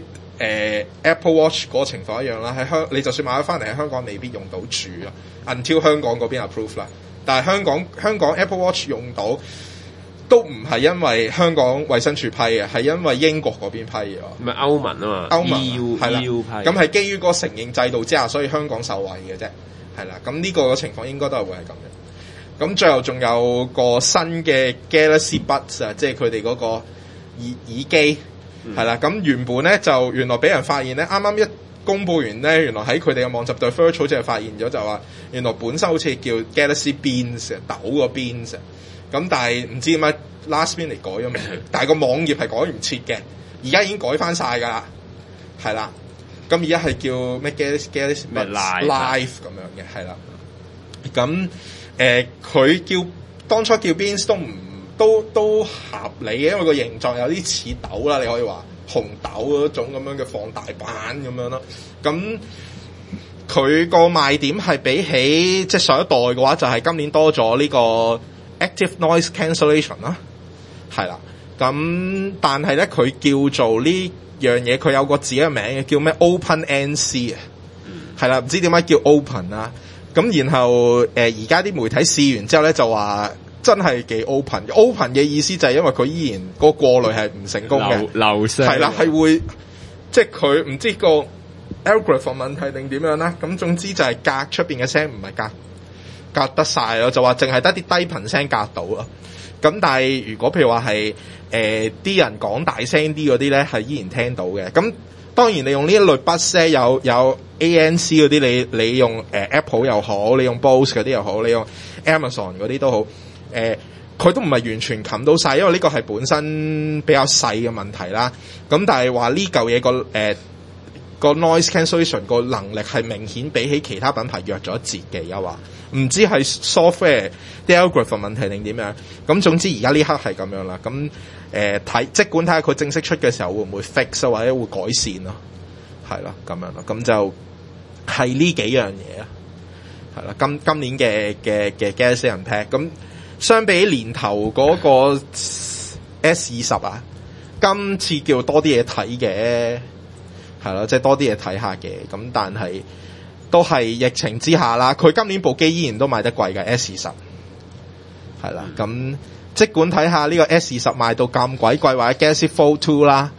Speaker 2: Apple Watch 嗰個情況一樣啦。喺你就算買咗翻嚟喺香港未必用到住咯 ，until 香港嗰邊 approve 啦。但係香港 Apple Watch 用到都唔係因為香港衛生署批嘅，係因為英國嗰邊批嘅。
Speaker 4: 唔係歐盟啊嘛，
Speaker 2: 歐盟係啦，咁係基於嗰個承認制度之下，所以香港受惠嘅啫，係啦。咁呢個情況應該都係會係咁嘅。咁最後仲有個新嘅 Galaxy Buds 啊，即係佢哋嗰個耳機係啦。咁原本咧就原來俾人發現咧，啱啱一公佈完咧，原來喺佢哋嘅網站 The Verge 好似係發現咗，就話原來本身好似叫 Galaxy Beans 豆個 Beans 咁，但係唔知點解 last minute 改咗名，但係個網頁係改唔切嘅，而家已經改翻晒㗎啦，係啦。咁而家係叫咩 Galaxy Live 咁樣嘅，係啦。咁佢叫當初叫 Beans 都合理嘅，因為個形狀有啲似豆啦，你可以話紅豆嗰種咁樣嘅放大版咁樣咯。咁佢個賣點係比起即係上一代嘅話，就係今年多咗呢個 Active Noise Cancellation 啦，係啦。咁但係咧，佢叫做呢樣嘢，佢有個自己嘅名嘅，叫咩 OpenNC 啊，係啦，唔知點解叫 Open 啊。咁然後而家啲媒體試完之後咧，就話真係幾 open。open 嘅意思就係因為佢依然個過濾係唔成功嘅，
Speaker 4: 流聲
Speaker 2: 係啦，係會即係佢唔知個 algorithm 問題定點樣啦。咁總之就係隔出邊嘅聲唔係隔得晒咯，就話淨係得啲低頻聲隔到咯。咁但係如果譬如話係啲人講大聲啲嗰啲咧，係依然聽到嘅。咁當然你用呢一類 buds 咧，有 ANC 嗰啲，你用Apple 又好，你用 Bose 嗰啲又好，你用 Amazon 嗰啲都好，佢都唔係完全冚到晒，因為呢個係本身比較細嘅問題啦。咁但係話呢嚿嘢個 noise cancellation 個能力係明顯比起其他品牌弱咗一截嘅，又話唔知係 software 啲 algorithm 問題定點樣。咁總之而家呢刻係咁樣啦。咁即管睇下佢正式出嘅時候會唔會 fix 或者會改善咯，係啦咁樣咯。咁就係呢幾樣嘢啊，係啦。今年嘅 Galaxy Unpacked 咁相比年頭嗰個 S20啊，今次叫多啲嘢睇嘅。 係咯，即係多啲嘢睇下嘅。咁但係都係疫情之下啦，佢今年部機依然都賣得貴嘅 S20，係啦。咁即管睇下呢個 S20 賣到咁鬼貴，或者 Galaxy Fold 2啦，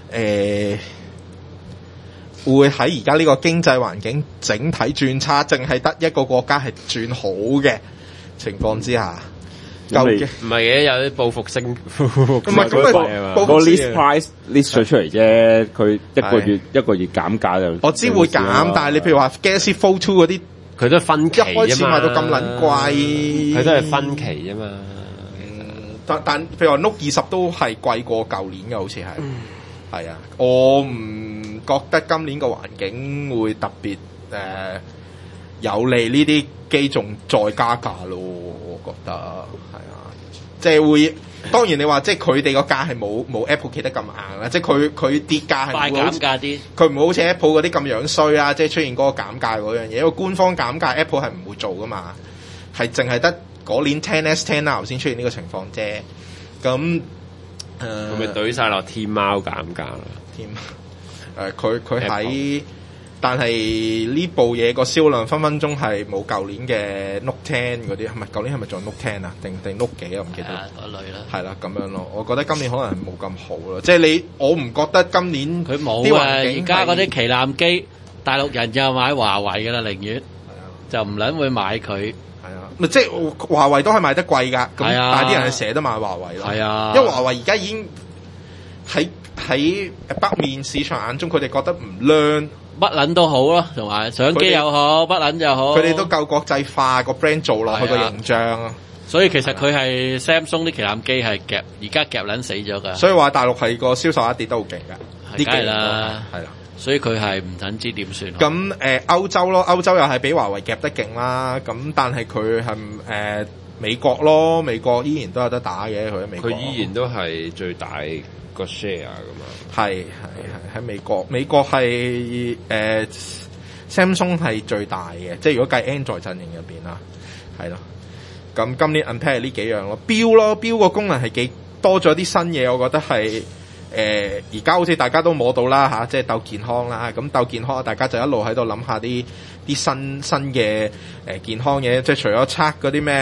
Speaker 2: 會喺而家呢個經濟環境整體轉差，淨係得一個國家係轉好嘅情況之下，究竟
Speaker 4: 唔係嘅，有啲報復性，唔
Speaker 2: 係咁
Speaker 5: 個 list price list 咗出嚟啫，佢一個月減價就
Speaker 2: 我知會減，但係你譬如話 Galaxy Fold 2嗰啲，
Speaker 4: 佢都係分期
Speaker 2: 一開始賣到咁撚貴，
Speaker 4: 佢都係分期啫嘛。
Speaker 2: 但譬如話 Note 20都係貴過舊年嘅，好似係。係啊，我唔覺得今年個環境會特別有利呢啲機仲再加價咯，我覺得係啊，即係會。當然你話即係佢哋個價係冇 Apple 企得咁硬啦，即係佢跌價係
Speaker 3: 快減價啲，
Speaker 2: 佢唔會好似 Apple 嗰啲咁樣衰啊，即係出現嗰個減價嗰樣嘢，因為官方減價 Apple 係唔會做噶嘛，係淨係得嗰年 10S 10R 先出現呢個情況啫，咁。
Speaker 4: 佢咪懟晒落天貓減價啦？
Speaker 2: 天佢喺，但係呢部嘢個銷量分分鐘係冇舊年嘅 Note 10嗰啲，係咪舊年係咪仲 Note 10啊？定 Note 幾啊？唔記得
Speaker 3: 嗰類啦。係
Speaker 2: 啦，咁樣咯。我覺得今年可能冇咁好咯。即係我唔覺得今年
Speaker 3: 佢冇啊。而家嗰啲旗艦機，大陸人就買華為㗎啦，寧願就唔撚會買佢。
Speaker 2: 即係華為都係賣得貴㗎，咁但係啲人係捨得買華為咯。係啊，因為華為而家已經喺北面市場眼中，佢哋覺得唔靚，
Speaker 3: 乜撚都好咯，同埋相機又好，乜撚又好，
Speaker 2: 佢哋都夠國際化個 brand 做落去個形象。
Speaker 3: 所以其實佢係 Samsung 啲旗艦機係夾，而家夾撚死咗㗎。
Speaker 2: 所以話大陸係個銷售額跌得好勁㗎，
Speaker 3: 呢幾年啦，
Speaker 2: 係啦。
Speaker 3: 所以佢係唔撚知點算。
Speaker 2: 咁歐洲咯，歐洲又係俾華為夾得勁啦。咁但係佢係美國咯，美國依然都有得打嘅。佢喺美國，
Speaker 4: 佢依然都係最大個 share 㗎嘛。
Speaker 2: 係喺美國，美國係Samsung 係最大嘅，即係如果計 Android 陣營入邊啦，係咯。咁今年 Unpaid 係呢幾樣咯，錶個功能係幾多咗啲新嘢，我覺得係。而家好似大家都摸到啦嚇，即係鬥健康啦。咁鬥健康，大家就一路喺度諗下啲新嘅健康嘢，即係除咗測嗰啲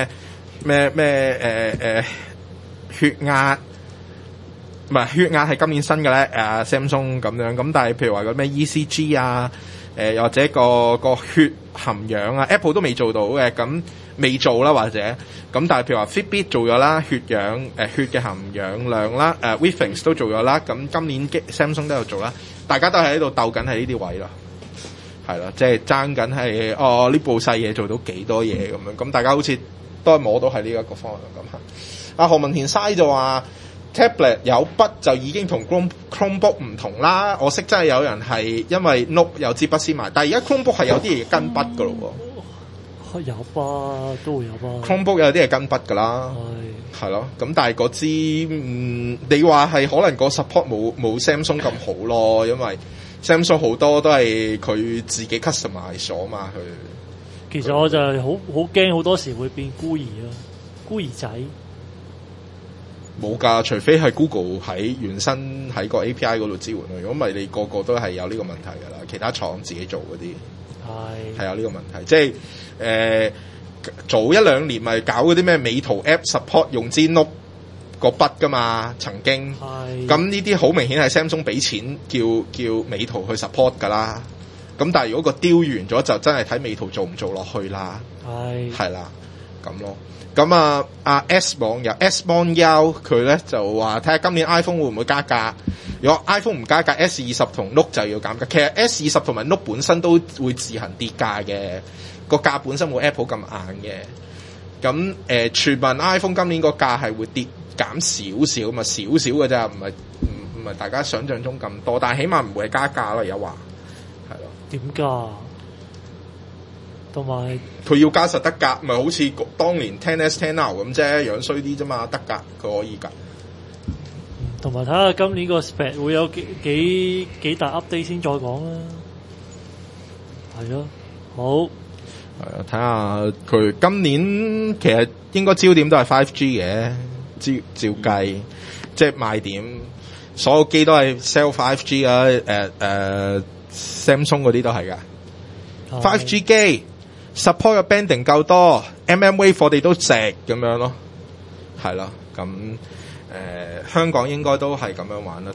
Speaker 2: 咩血壓，唔係血壓係今年新嘅咧，Samsung 咁樣。咁但係譬如話個咩 ECG 啊，又或者個血含氧啊 ，Apple 都未做到嘅，咁未做啦或者。咁但係譬如話 Fitbit 做咗啦，血嘅含氧量啦，Withings 都做咗啦，咁今年 Samsung 都有做啦，大家都係喺度鬥緊喺呢啲位咯，係啦，即係爭緊係呢部細嘢做到幾多嘢咁樣，咁大家好似都係摸到係呢一個方向咁嚇。阿何文田嘥就話 Tablet 有筆就已經同 Chromebook 唔同啦，我識真係有人係因為 Note 有支筆先買，但係而家 Chromebook 係有啲嘢跟筆噶咯喎。
Speaker 1: 有吧，都會有吧。
Speaker 2: Chromebook 有啲係跟筆㗎啦，係咯。咁但係嗰支你話係可能個 support 冇 Samsung 咁好咯，因為 Samsung 好多都係佢自己 customize 咗嘛。佢
Speaker 1: 其實我就係好驚，好多時會變孤兒咯，孤兒仔。冇
Speaker 2: 㗎，除非係 Google 喺原身喺個 API 嗰度支援咯。如果唔係，你個個都係有呢個問題㗎啦。其他廠自己做嗰啲係有呢個問題，即係。早一兩年咪搞嗰啲咩美圖 app support 用支 Note 個筆噶嘛，曾經咁呢啲好明顯係 Samsung 俾錢叫美圖去 support 噶啦。咁但係如果個 deal 完咗，就真係睇美圖做唔做落去啦。係啦，咁咯。咁阿 S 網友 佢咧就話睇下今年 iPhone 會唔會加價。如果 iPhone 唔加價 ，S20 同 Note 就要減價。其實 S20 同埋 Note 本身都會自行跌價嘅。個價本身冇 Apple 咁硬嘅，咁傳聞 iPhone 今年個價係會減少少嘛，少少嘅啫，唔係大家想象中咁多，但係起碼唔會係加價咯，而家話係咯。
Speaker 1: 點加？同埋
Speaker 2: 佢要加實得㗎，咪好似當年 10S 10R 咁啫，樣衰啲啫嘛，得㗎，佢可以㗎。
Speaker 1: 同埋睇下今年個 spec 會有幾大 update 先再講啦。係咯，好。
Speaker 2: 睇下佢今年其實應該焦點都係 5G 嘅，照計即係賣點。 所有機都係 sell 5G 啊，Samsung 嗰啲都係㗎。5G 機 support 嘅 banding 夠多 ，mmWave 我哋都值咁樣咯，係咯，咁香港應該都係咁樣玩啦。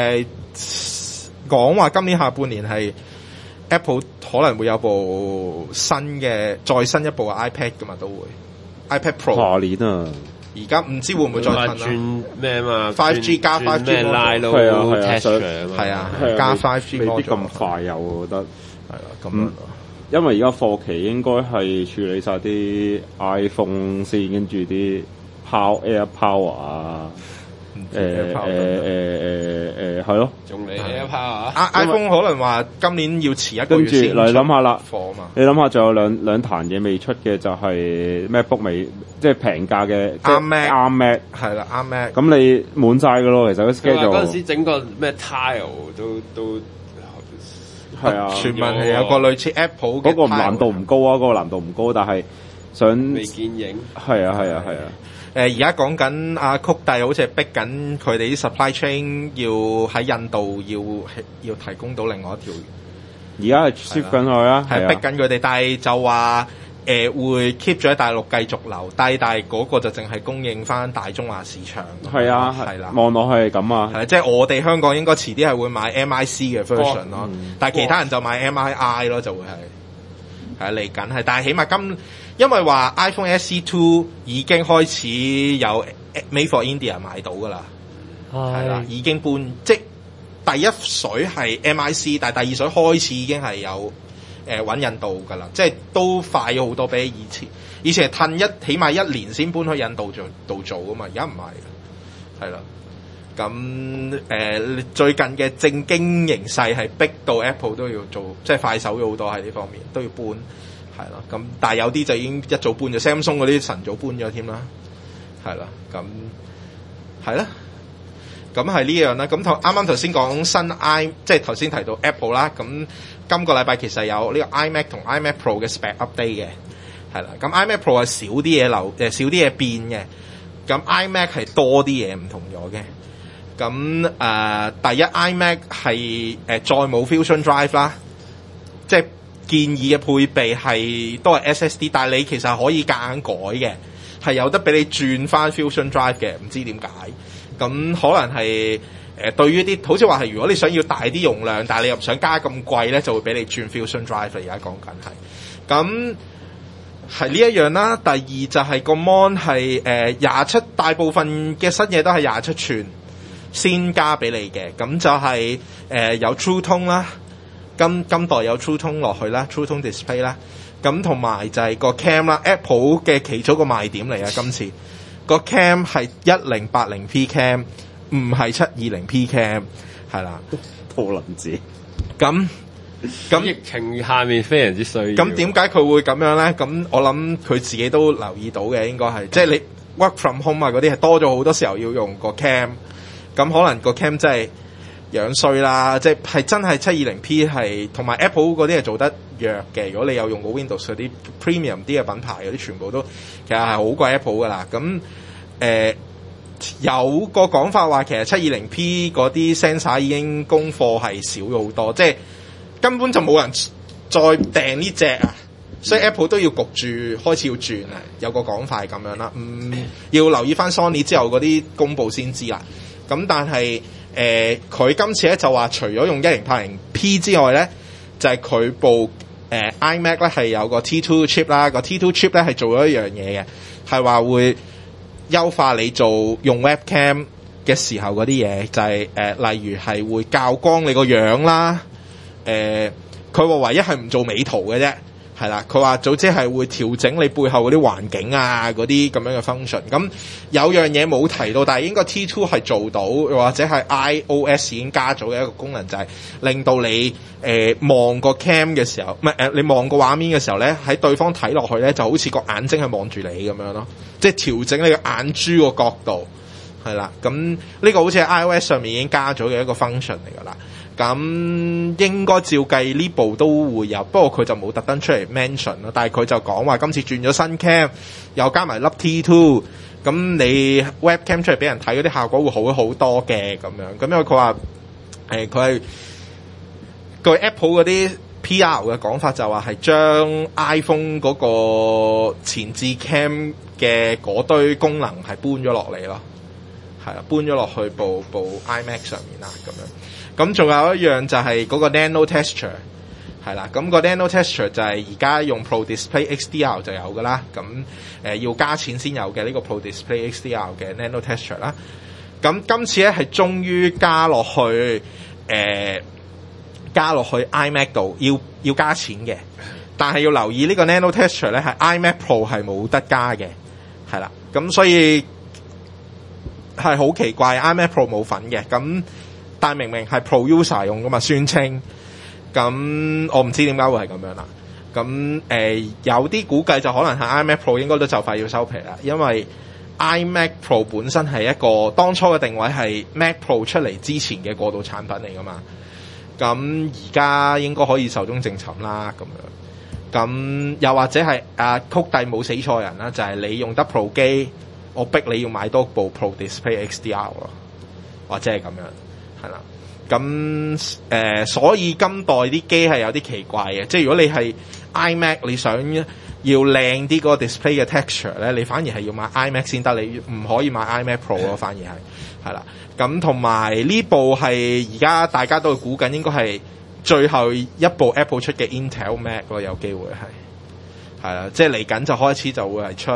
Speaker 2: 講話今年下半年係 Apple 可能會有部再新一部嘅 iPad 噶嘛，都會 iPad Pro。下年啊，而家唔知會唔會再
Speaker 4: 轉咩嘛
Speaker 2: ？5G 加 5G
Speaker 4: 咩 line 咯，
Speaker 2: 係啊，加 5G
Speaker 5: 未必咁快有，我覺得
Speaker 2: 係啦，咁。
Speaker 5: 因為而家貨期應該係處理晒啲 iPhone 先，跟住啲 AirPower 啊，係咯，
Speaker 4: 仲嚟 AirPower
Speaker 2: iPhone 可能話今年要遲一個月先。
Speaker 5: 跟住你諗下啦，
Speaker 2: 貨嘛，
Speaker 5: 你諗下仲有兩壇嘢未出嘅，就係 MacBook 未，即係平價嘅
Speaker 2: 啱 Mac 係啦，啱 Mac。咁
Speaker 5: 你滿晒噶咯，其實個 schedule。
Speaker 4: 嗰陣時整個咩 Tile 都。
Speaker 5: 係啊，
Speaker 2: 傳聞係有個類似 Apple 嘅，
Speaker 5: 嗰個難度唔高啊，嗰個難度唔高，但係想
Speaker 4: 未見影。係
Speaker 5: 啊。
Speaker 2: 而家講緊阿曲帝好似係逼緊佢哋啲 supply chain 要喺印度要提供到另外一條。
Speaker 5: 而家係 ship 緊去啊，
Speaker 2: 係逼緊佢哋，但係就話會 keep 咗喺大陸繼續留低，但係嗰個就淨係供應翻大中華市場。係啊，係啦，望落去係咁啊。係即係我哋香港應該遲啲係會買 MIC 嘅 version 咯，但係其他人就買 MII 咯，就會係嚟緊係。但係起碼因為話 iPhone SE2 已經開始有 Made for India 買到噶啦，係啦，已經搬即第一水係 MIC， 但係第二水開始已經係有。揾印度㗎啦，即係都快咗好多比以前。以前係起碼1年先搬去印度度做㗎嘛，而家唔係，係啦。咁最近嘅正經形勢係逼到 Apple 都要做，即係快手咗好多喺呢方面都要搬，係啦。咁但係有啲就已經一早搬咗 Samsung 嗰啲晨早搬咗添啦，係啦。咁係啦。咁係呢樣啦，咁啱啱頭先講新即係頭先提到 Apple 啦，咁今個禮拜其實有呢個 iMac 同 iMac Pro 嘅 spec update 嘅，係啦，咁 iMac Pro 係少啲嘢少啲嘢變嘅，咁 iMac 係多啲嘢唔同咗嘅，咁第一 iMac 係再冇 Fusion Drive 啦，即係建議嘅配備係都係 SSD， 但係你其實可以夾硬改嘅，係有得俾你轉翻 Fusion Drive 嘅，唔知點解。咁可能係對於啲好似話係如果你想要大啲容量，但係你又唔想加咁貴咧，就會俾你轉 Fusion Drive。而家講緊係，咁係呢一樣啦。第二就係個 Mon 係27，大部分嘅新嘢都係27寸先加俾你嘅。咁就係有 True Tone 啦，今代有 True Tone 落去啦 ，True Tone Display 啦。咁同埋就係個 Cam 啦 ，Apple 嘅其中一個賣點嚟啊，今次。個 cam 係 1080p cam， 唔係 720p cam， 係啦，
Speaker 5: 多能子。
Speaker 2: 咁
Speaker 4: 疫情下面非常之需要。
Speaker 2: 咁點解佢會咁樣咧？咁我諗佢自己都留意到嘅，應該係即係你 work from home 啊嗰啲係多咗好多時候要用個 cam， 咁可能個 cam 真係樣衰啦，即係真係 720p 係，同埋 Apple 嗰啲係做得弱嘅。如果你有用過 Windows 嗰啲 premium 啲嘅品牌嗰啲，全部都其實係好過 Apple 噶啦。咁有個講法話，其實 720p 嗰啲 sensor 已經供貨係少咗好多，即係根本就冇人再訂呢隻啊，所以 Apple 都要焗住開始要轉啊。有個講法係咁樣啦，要留意翻 Sony 之後嗰啲公佈先知啦。咁但係佢今次咧就話，除咗用 1080p 之外咧，就係佢部iMac 咧係有個 T2 chip 啦，個 T2 chip 咧係做咗一樣嘢嘅，係話會優化你做用 webcam 嘅時候嗰啲嘢，就係例如係會校光你個樣啦。佢話唯一係唔做美圖嘅啫，係啦。佢話總之係會調整你背後嗰啲環境啊，嗰啲咁樣嘅 function。咁有樣嘢冇提到，但係應該 T2 係做到，或者係 iOS 已經加咗嘅一個功能，就係令到你望個 cam 嘅時候，唔係你望個畫面嘅時候咧，喺對方睇落去咧，就好似個眼睛係望住你咁樣咯，即係調整你個眼珠個角度，係啦。咁呢個好似喺 iOS 上面已經加咗嘅一個 function 嚟㗎啦。咁應該照計呢部都會有，不過佢就冇特登出嚟 mention 咯。但係佢就講話今次轉咗新 cam，又加埋粒 T2，咁咁你 webcam 出嚟俾人睇嗰啲效果會好好多嘅咁樣。咁因為佢話佢係據 Apple 嗰啲 PR 嘅講法就話係將 iPhone 嗰個前置 cam 嘅嗰堆功能係搬咗落嚟咯，係啦，搬咗落去部 iMac 上面啦咁樣。咁仲有一樣就係嗰個 Nano Texture。係啦，咁個 Nano Texture 就係而家用 Pro Display XDR 就有噶啦，咁要加錢先有嘅呢個 Pro Display XDR 嘅 Nano Texture 啦。咁今次咧係終於加落去iMac 度，要加錢嘅，但係要留意呢個 Nano Texture 咧係 iMac Pro 係冇得加嘅，係啦，咁所以係好奇怪 iMac Pro 冇份嘅，咁但係明明係 Pro User 用噶嘛，宣稱。咁我唔知點解會係咁樣啦。咁有啲估計就可能係 iMac Pro 應該都就快要收皮啦，因為 iMac Pro 本身係一個當初嘅定位係 Mac Pro 出嚟之前嘅過渡產品嚟噶嘛。咁而家應該可以壽終正寢啦咁樣。咁又或者係曲帝冇死錯人啦，就係你用得 Pro 機，我逼你要買多部 Pro Display XDR 咯，或者係咁樣，係啦。咁所以今代啲機係有啲奇怪嘅，即係如果你係 iMac， 你想要靚啲嗰個 display 嘅 texture 咧，你反而係要買 iMac 先得，你唔可以買 iMac Pro 咯，反而係啦。咁同埋呢部係而家大家都估緊應該係最後一部 Apple 出嘅 Intel Mac 咯，有機會係啦，即係嚟緊就開始就會係出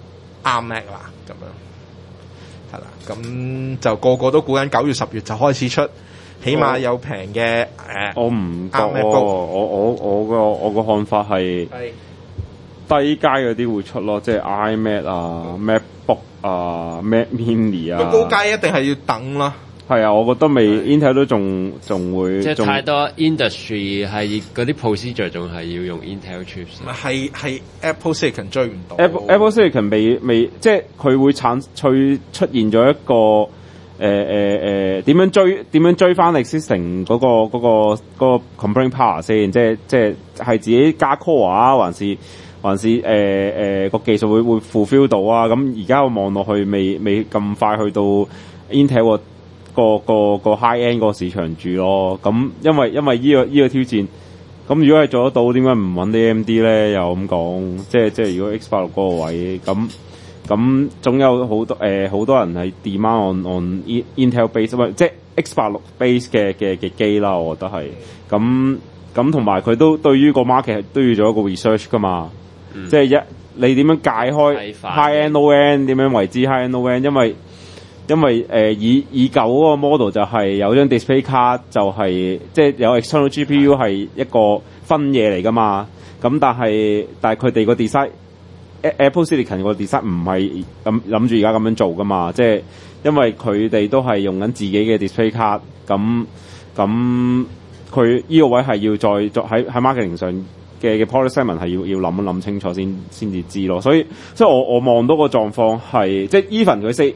Speaker 2: ARM Mac 啦，咁樣係啦，咁就個個都估緊9月10月就開始出。起碼有平嘅
Speaker 5: 我唔覺我個看法係低階嗰啲會出咯，即係 iMac 啊、MacBook 啊、Mac Mini 啊。
Speaker 2: 高階一定係要等咯。
Speaker 5: 係啊，我覺得未 Intel 都仲會
Speaker 4: 即係太多 industry 係嗰啲 procedure 仲係要用 Intel chips。
Speaker 2: 係 Apple Silicon 追唔到。
Speaker 5: Apple Silicon 未即係佢會出現咗一個。點樣追翻 existing 嗰個 computing power 先？即係自己加 core 啊，還是個技術會 fulfill 到啊？咁而家我望落去未咁快去到 Intel 個 high end 個市場住咯。咁因為呢個挑戰，咁如果係做得到，點解唔揾啲 AMD 咧？又咁講，即係如果 X86 嗰個位咁總有好多人係 demand on Intel base， 即係 X86 base 嘅機啦，我覺得係咁同埋佢都對於個 market 都要做一個 research 噶嘛，即係你點樣解開 high end low end 點樣為之 high end low end， 因為以舊嗰個 model 就係有張 display card 就係即係有 external GPU 係一個分嘢嚟噶嘛，咁但係佢哋個 design。Apple Silicon 個 design 唔係諗住而家咁樣做噶嘛，即係因為佢哋都係用緊自己嘅 display card， 咁佢呢個位係要再喺 marketing 上嘅 product segment 係要諗一諗清楚先至知咯，所以我望到個狀況係即係 even 佢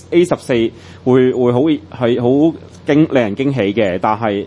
Speaker 5: A14會好係好令人驚喜嘅，但係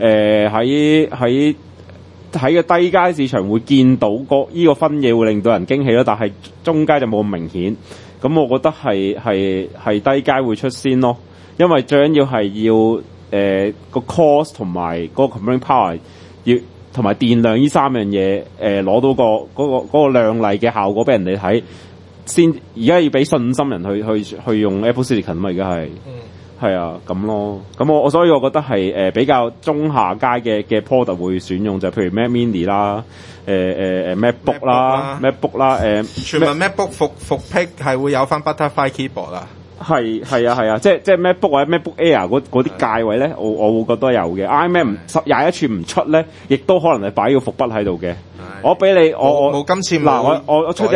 Speaker 5: 喺個低階市場會見到呢個分野會令到人驚喜咯，但係中階就冇咁明顯。咁我覺得係低階會出先咯，因為最緊要係要個 cost 同埋嗰個 computing power 要同埋電量呢三樣嘢攞到嗰個亮麗嘅效果俾人哋睇先。而家要俾信心人去用 Apple Silicon 嘛，而家係。係啊，咁咯，咁所以我覺得係比較中下階嘅 product 會選用，就譬如 Mac Mini 啦，MacBook 啦 ，MacBook 啦，
Speaker 2: 傳聞 MacBook 復辟係會有翻 Butterfly Keyboard 啊。
Speaker 5: 係啊，即係 MacBook 或者 MacBook Air 嗰啲價位咧，我會覺得有嘅。iMac 21寸唔出咧，亦都可能係擺個伏筆喺度嘅。我俾你，我
Speaker 2: 冇今次
Speaker 5: 嗱，我出隻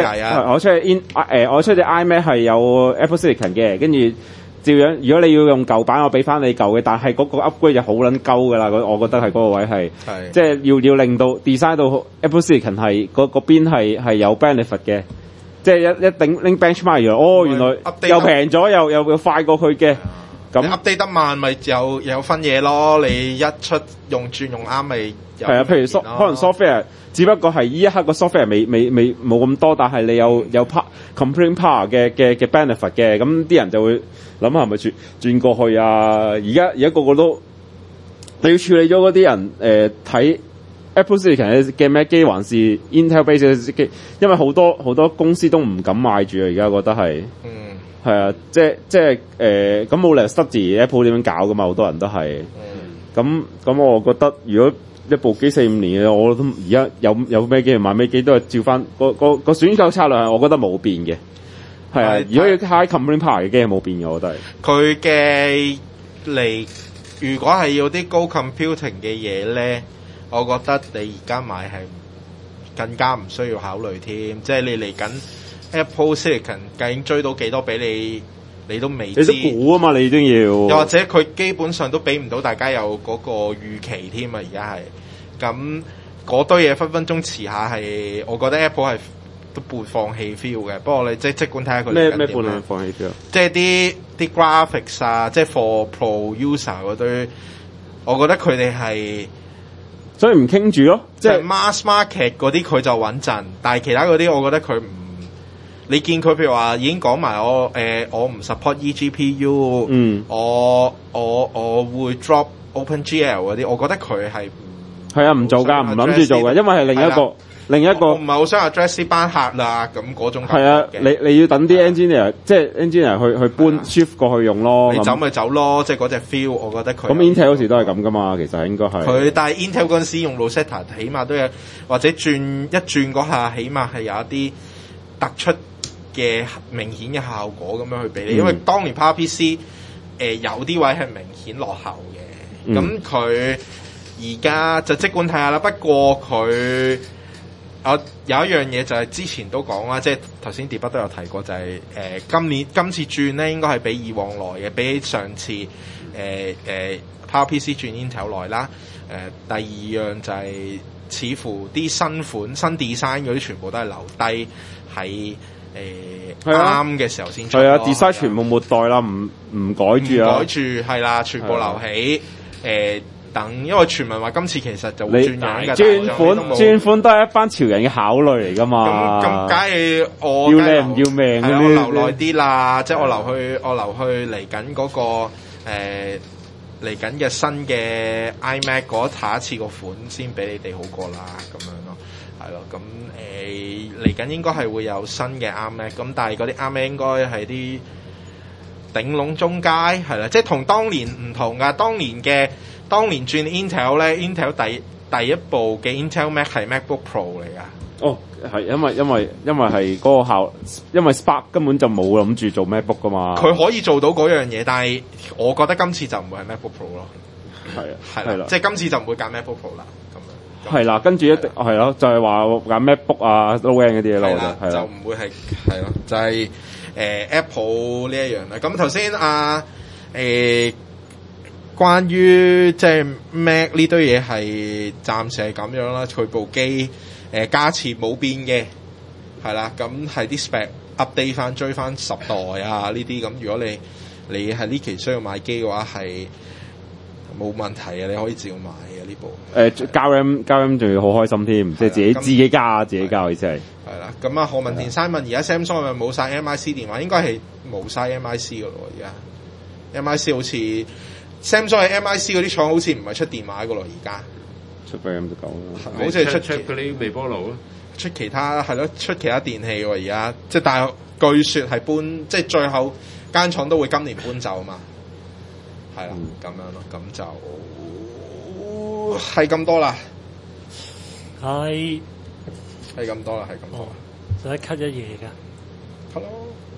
Speaker 5: iMac 係有 Apple Silicon 嘅，跟住。照樣，如果你要用舊版，我俾翻你舊嘅，但係嗰個 upgrade 就好撚鳩噶啦，我覺得係嗰個位係，即係要令到 design 到 Apple Silicon 係嗰邊係有 benefit 嘅，即係一頂拎 benchmark 原來又平咗又快過去嘅，
Speaker 2: 咁 update 得慢咪有分嘢咯。你一出用啱咪有。
Speaker 5: 係啊，譬如可能 software 只不過係依一刻個 software 未冇咁多，但係你有 computing power 嘅 benefit 嘅，咁啲人就會諗下係咪轉過去啊？而家個個都你要處理咗嗰啲人睇 Apple Silicon 嘅 Mac 機還是 Intel base 嘅機，因為好多公司都唔敢買住啊！而家覺得係。係啊，即係咁冇理由 study Apple 點樣搞噶嘛，好多人都係。咁我覺得如果一部機4-5年嘅，我都而家有咩機買咩機都係照翻個選購策略係，我覺得冇變嘅。係啊，如果要 high computing power 嘅機係冇變嘅，我覺得係。佢嘅
Speaker 2: 如果係要啲高 computing 嘅嘢咧，我覺得你而家買係更加唔需要考慮添，即係你嚟緊。Apple Silicon 究竟追到幾多俾你都未知，
Speaker 5: 你都估啊嘛，你都要。
Speaker 2: 又或者佢基本上都俾唔到大家有嗰個預期添啊！而家係咁嗰堆嘢分分鐘遲下係，我覺得 Apple 係都半放棄 feel 嘅。不過你即管睇下佢
Speaker 5: 咩半放棄 feel，
Speaker 2: 即係啲 graphics 啊，即係 for pro user 嗰堆，我覺得佢哋係。
Speaker 5: 所以唔傾住咯，
Speaker 2: 即係 mass market 嗰啲佢就穩陣，但係其他嗰啲我覺得佢唔。你見佢譬如話已經講埋我唔 support eGPU，我會 drop OpenGL 嗰啲，我覺得佢係
Speaker 5: 唔做㗎，唔諗住做㗎，因為係另一個。我
Speaker 2: 唔係好想 address 呢班客啦，咁嗰種。
Speaker 5: 係啊，你要等啲 engineer，即係 engineer 去搬 shift 過去用咯。
Speaker 2: 你走咪走咯，即係嗰隻 feel，我覺得佢。
Speaker 5: 咁 Intel 嗰時都係咁㗎嘛，其實應該係。
Speaker 2: 但係 Intel 嗰陣時用 Rosetta 起碼都有，或者轉嗰下，起碼係有一啲突出嘅明顯嘅效果咁樣去俾你，因為當年 PowerPC 有啲位係明顯落後嘅，咁佢而家就即管睇下啦。不過佢有一樣嘢就係之前都講啦，即係頭先 Debug 都有提過，就係今次轉咧應該係比以往耐嘅，比起上次PowerPC 轉 Intel 耐啦。第二樣就係似乎啲新款新 design 嗰啲全部都係留低喺。啱嘅時候先出，
Speaker 5: 係啊 design 全部末代啦，唔改住啊，
Speaker 2: 改住係啦，全部留起等，因為傳聞話今次其實就會轉樣嘅，
Speaker 5: 轉款都係一班潮人嘅考慮嚟㗎嘛。咁
Speaker 2: 梗係我
Speaker 5: 要靚唔要命嗰啲，
Speaker 2: 我留耐啲啦，即係我留去嚟緊嗰個嚟緊嘅新嘅 iMac 嗰下一次個款先俾你哋好過啦，咁樣咯。係咯，咁嚟緊應該係會有新嘅 iMac，咁但係嗰啲 iMac 應該係啲頂籠中階，係啦，即係同當年唔同噶。當年轉 Intel 咧 ，Intel 第一部嘅 Intel Mac 係 MacBook Pro 嚟噶。
Speaker 5: 哦，係因為係嗰個效，因為 Spark 根本就冇諗住做 MacBook 噶嘛。
Speaker 2: 佢可以做到嗰樣嘢，但係我覺得今次就唔會係 MacBook Pro 咯。係啦，即係今次就唔會揀 MacBook Pro 啦。
Speaker 5: 係啦，跟住一定係咯，就係話揀 MacBook 啊、Low End 嗰啲嘢咯，係啦，
Speaker 2: 就唔會係咯，就係Apple 呢一樣啦。咁頭先關於即係 Mac 呢堆嘢係暫時係咁樣啦，佢部機價錢冇變嘅，係啦，咁係啲 spec update 翻追翻10代啊呢啲咁。如果你係呢期需要買機嘅話，係冇問題嘅，你可以照買嘅呢部。
Speaker 5: 交 RAM 仲要好開心添，即係自己加意思係。係
Speaker 2: 啦，咁何文田山問而家 Samsung 係咪冇晒 MIC 電話？應該係冇晒 MIC 噶咯，而家 MIC 好似 Samsung 嘅 MIC 嗰啲廠好似唔係出電話噶咯，而家
Speaker 5: 出 RAM 就夠啦。
Speaker 2: 好似係出
Speaker 4: 嗰啲微波爐咯，
Speaker 2: 出其他係咯，出其他電器喎而家。即係但係據說係搬，即係最後間廠都會今年搬走嘛。係啦，咁樣咯，咁就係咁多啦。係咁多啦，係咁多啦。
Speaker 1: 使 cut 一嘢㗎。
Speaker 2: Hello。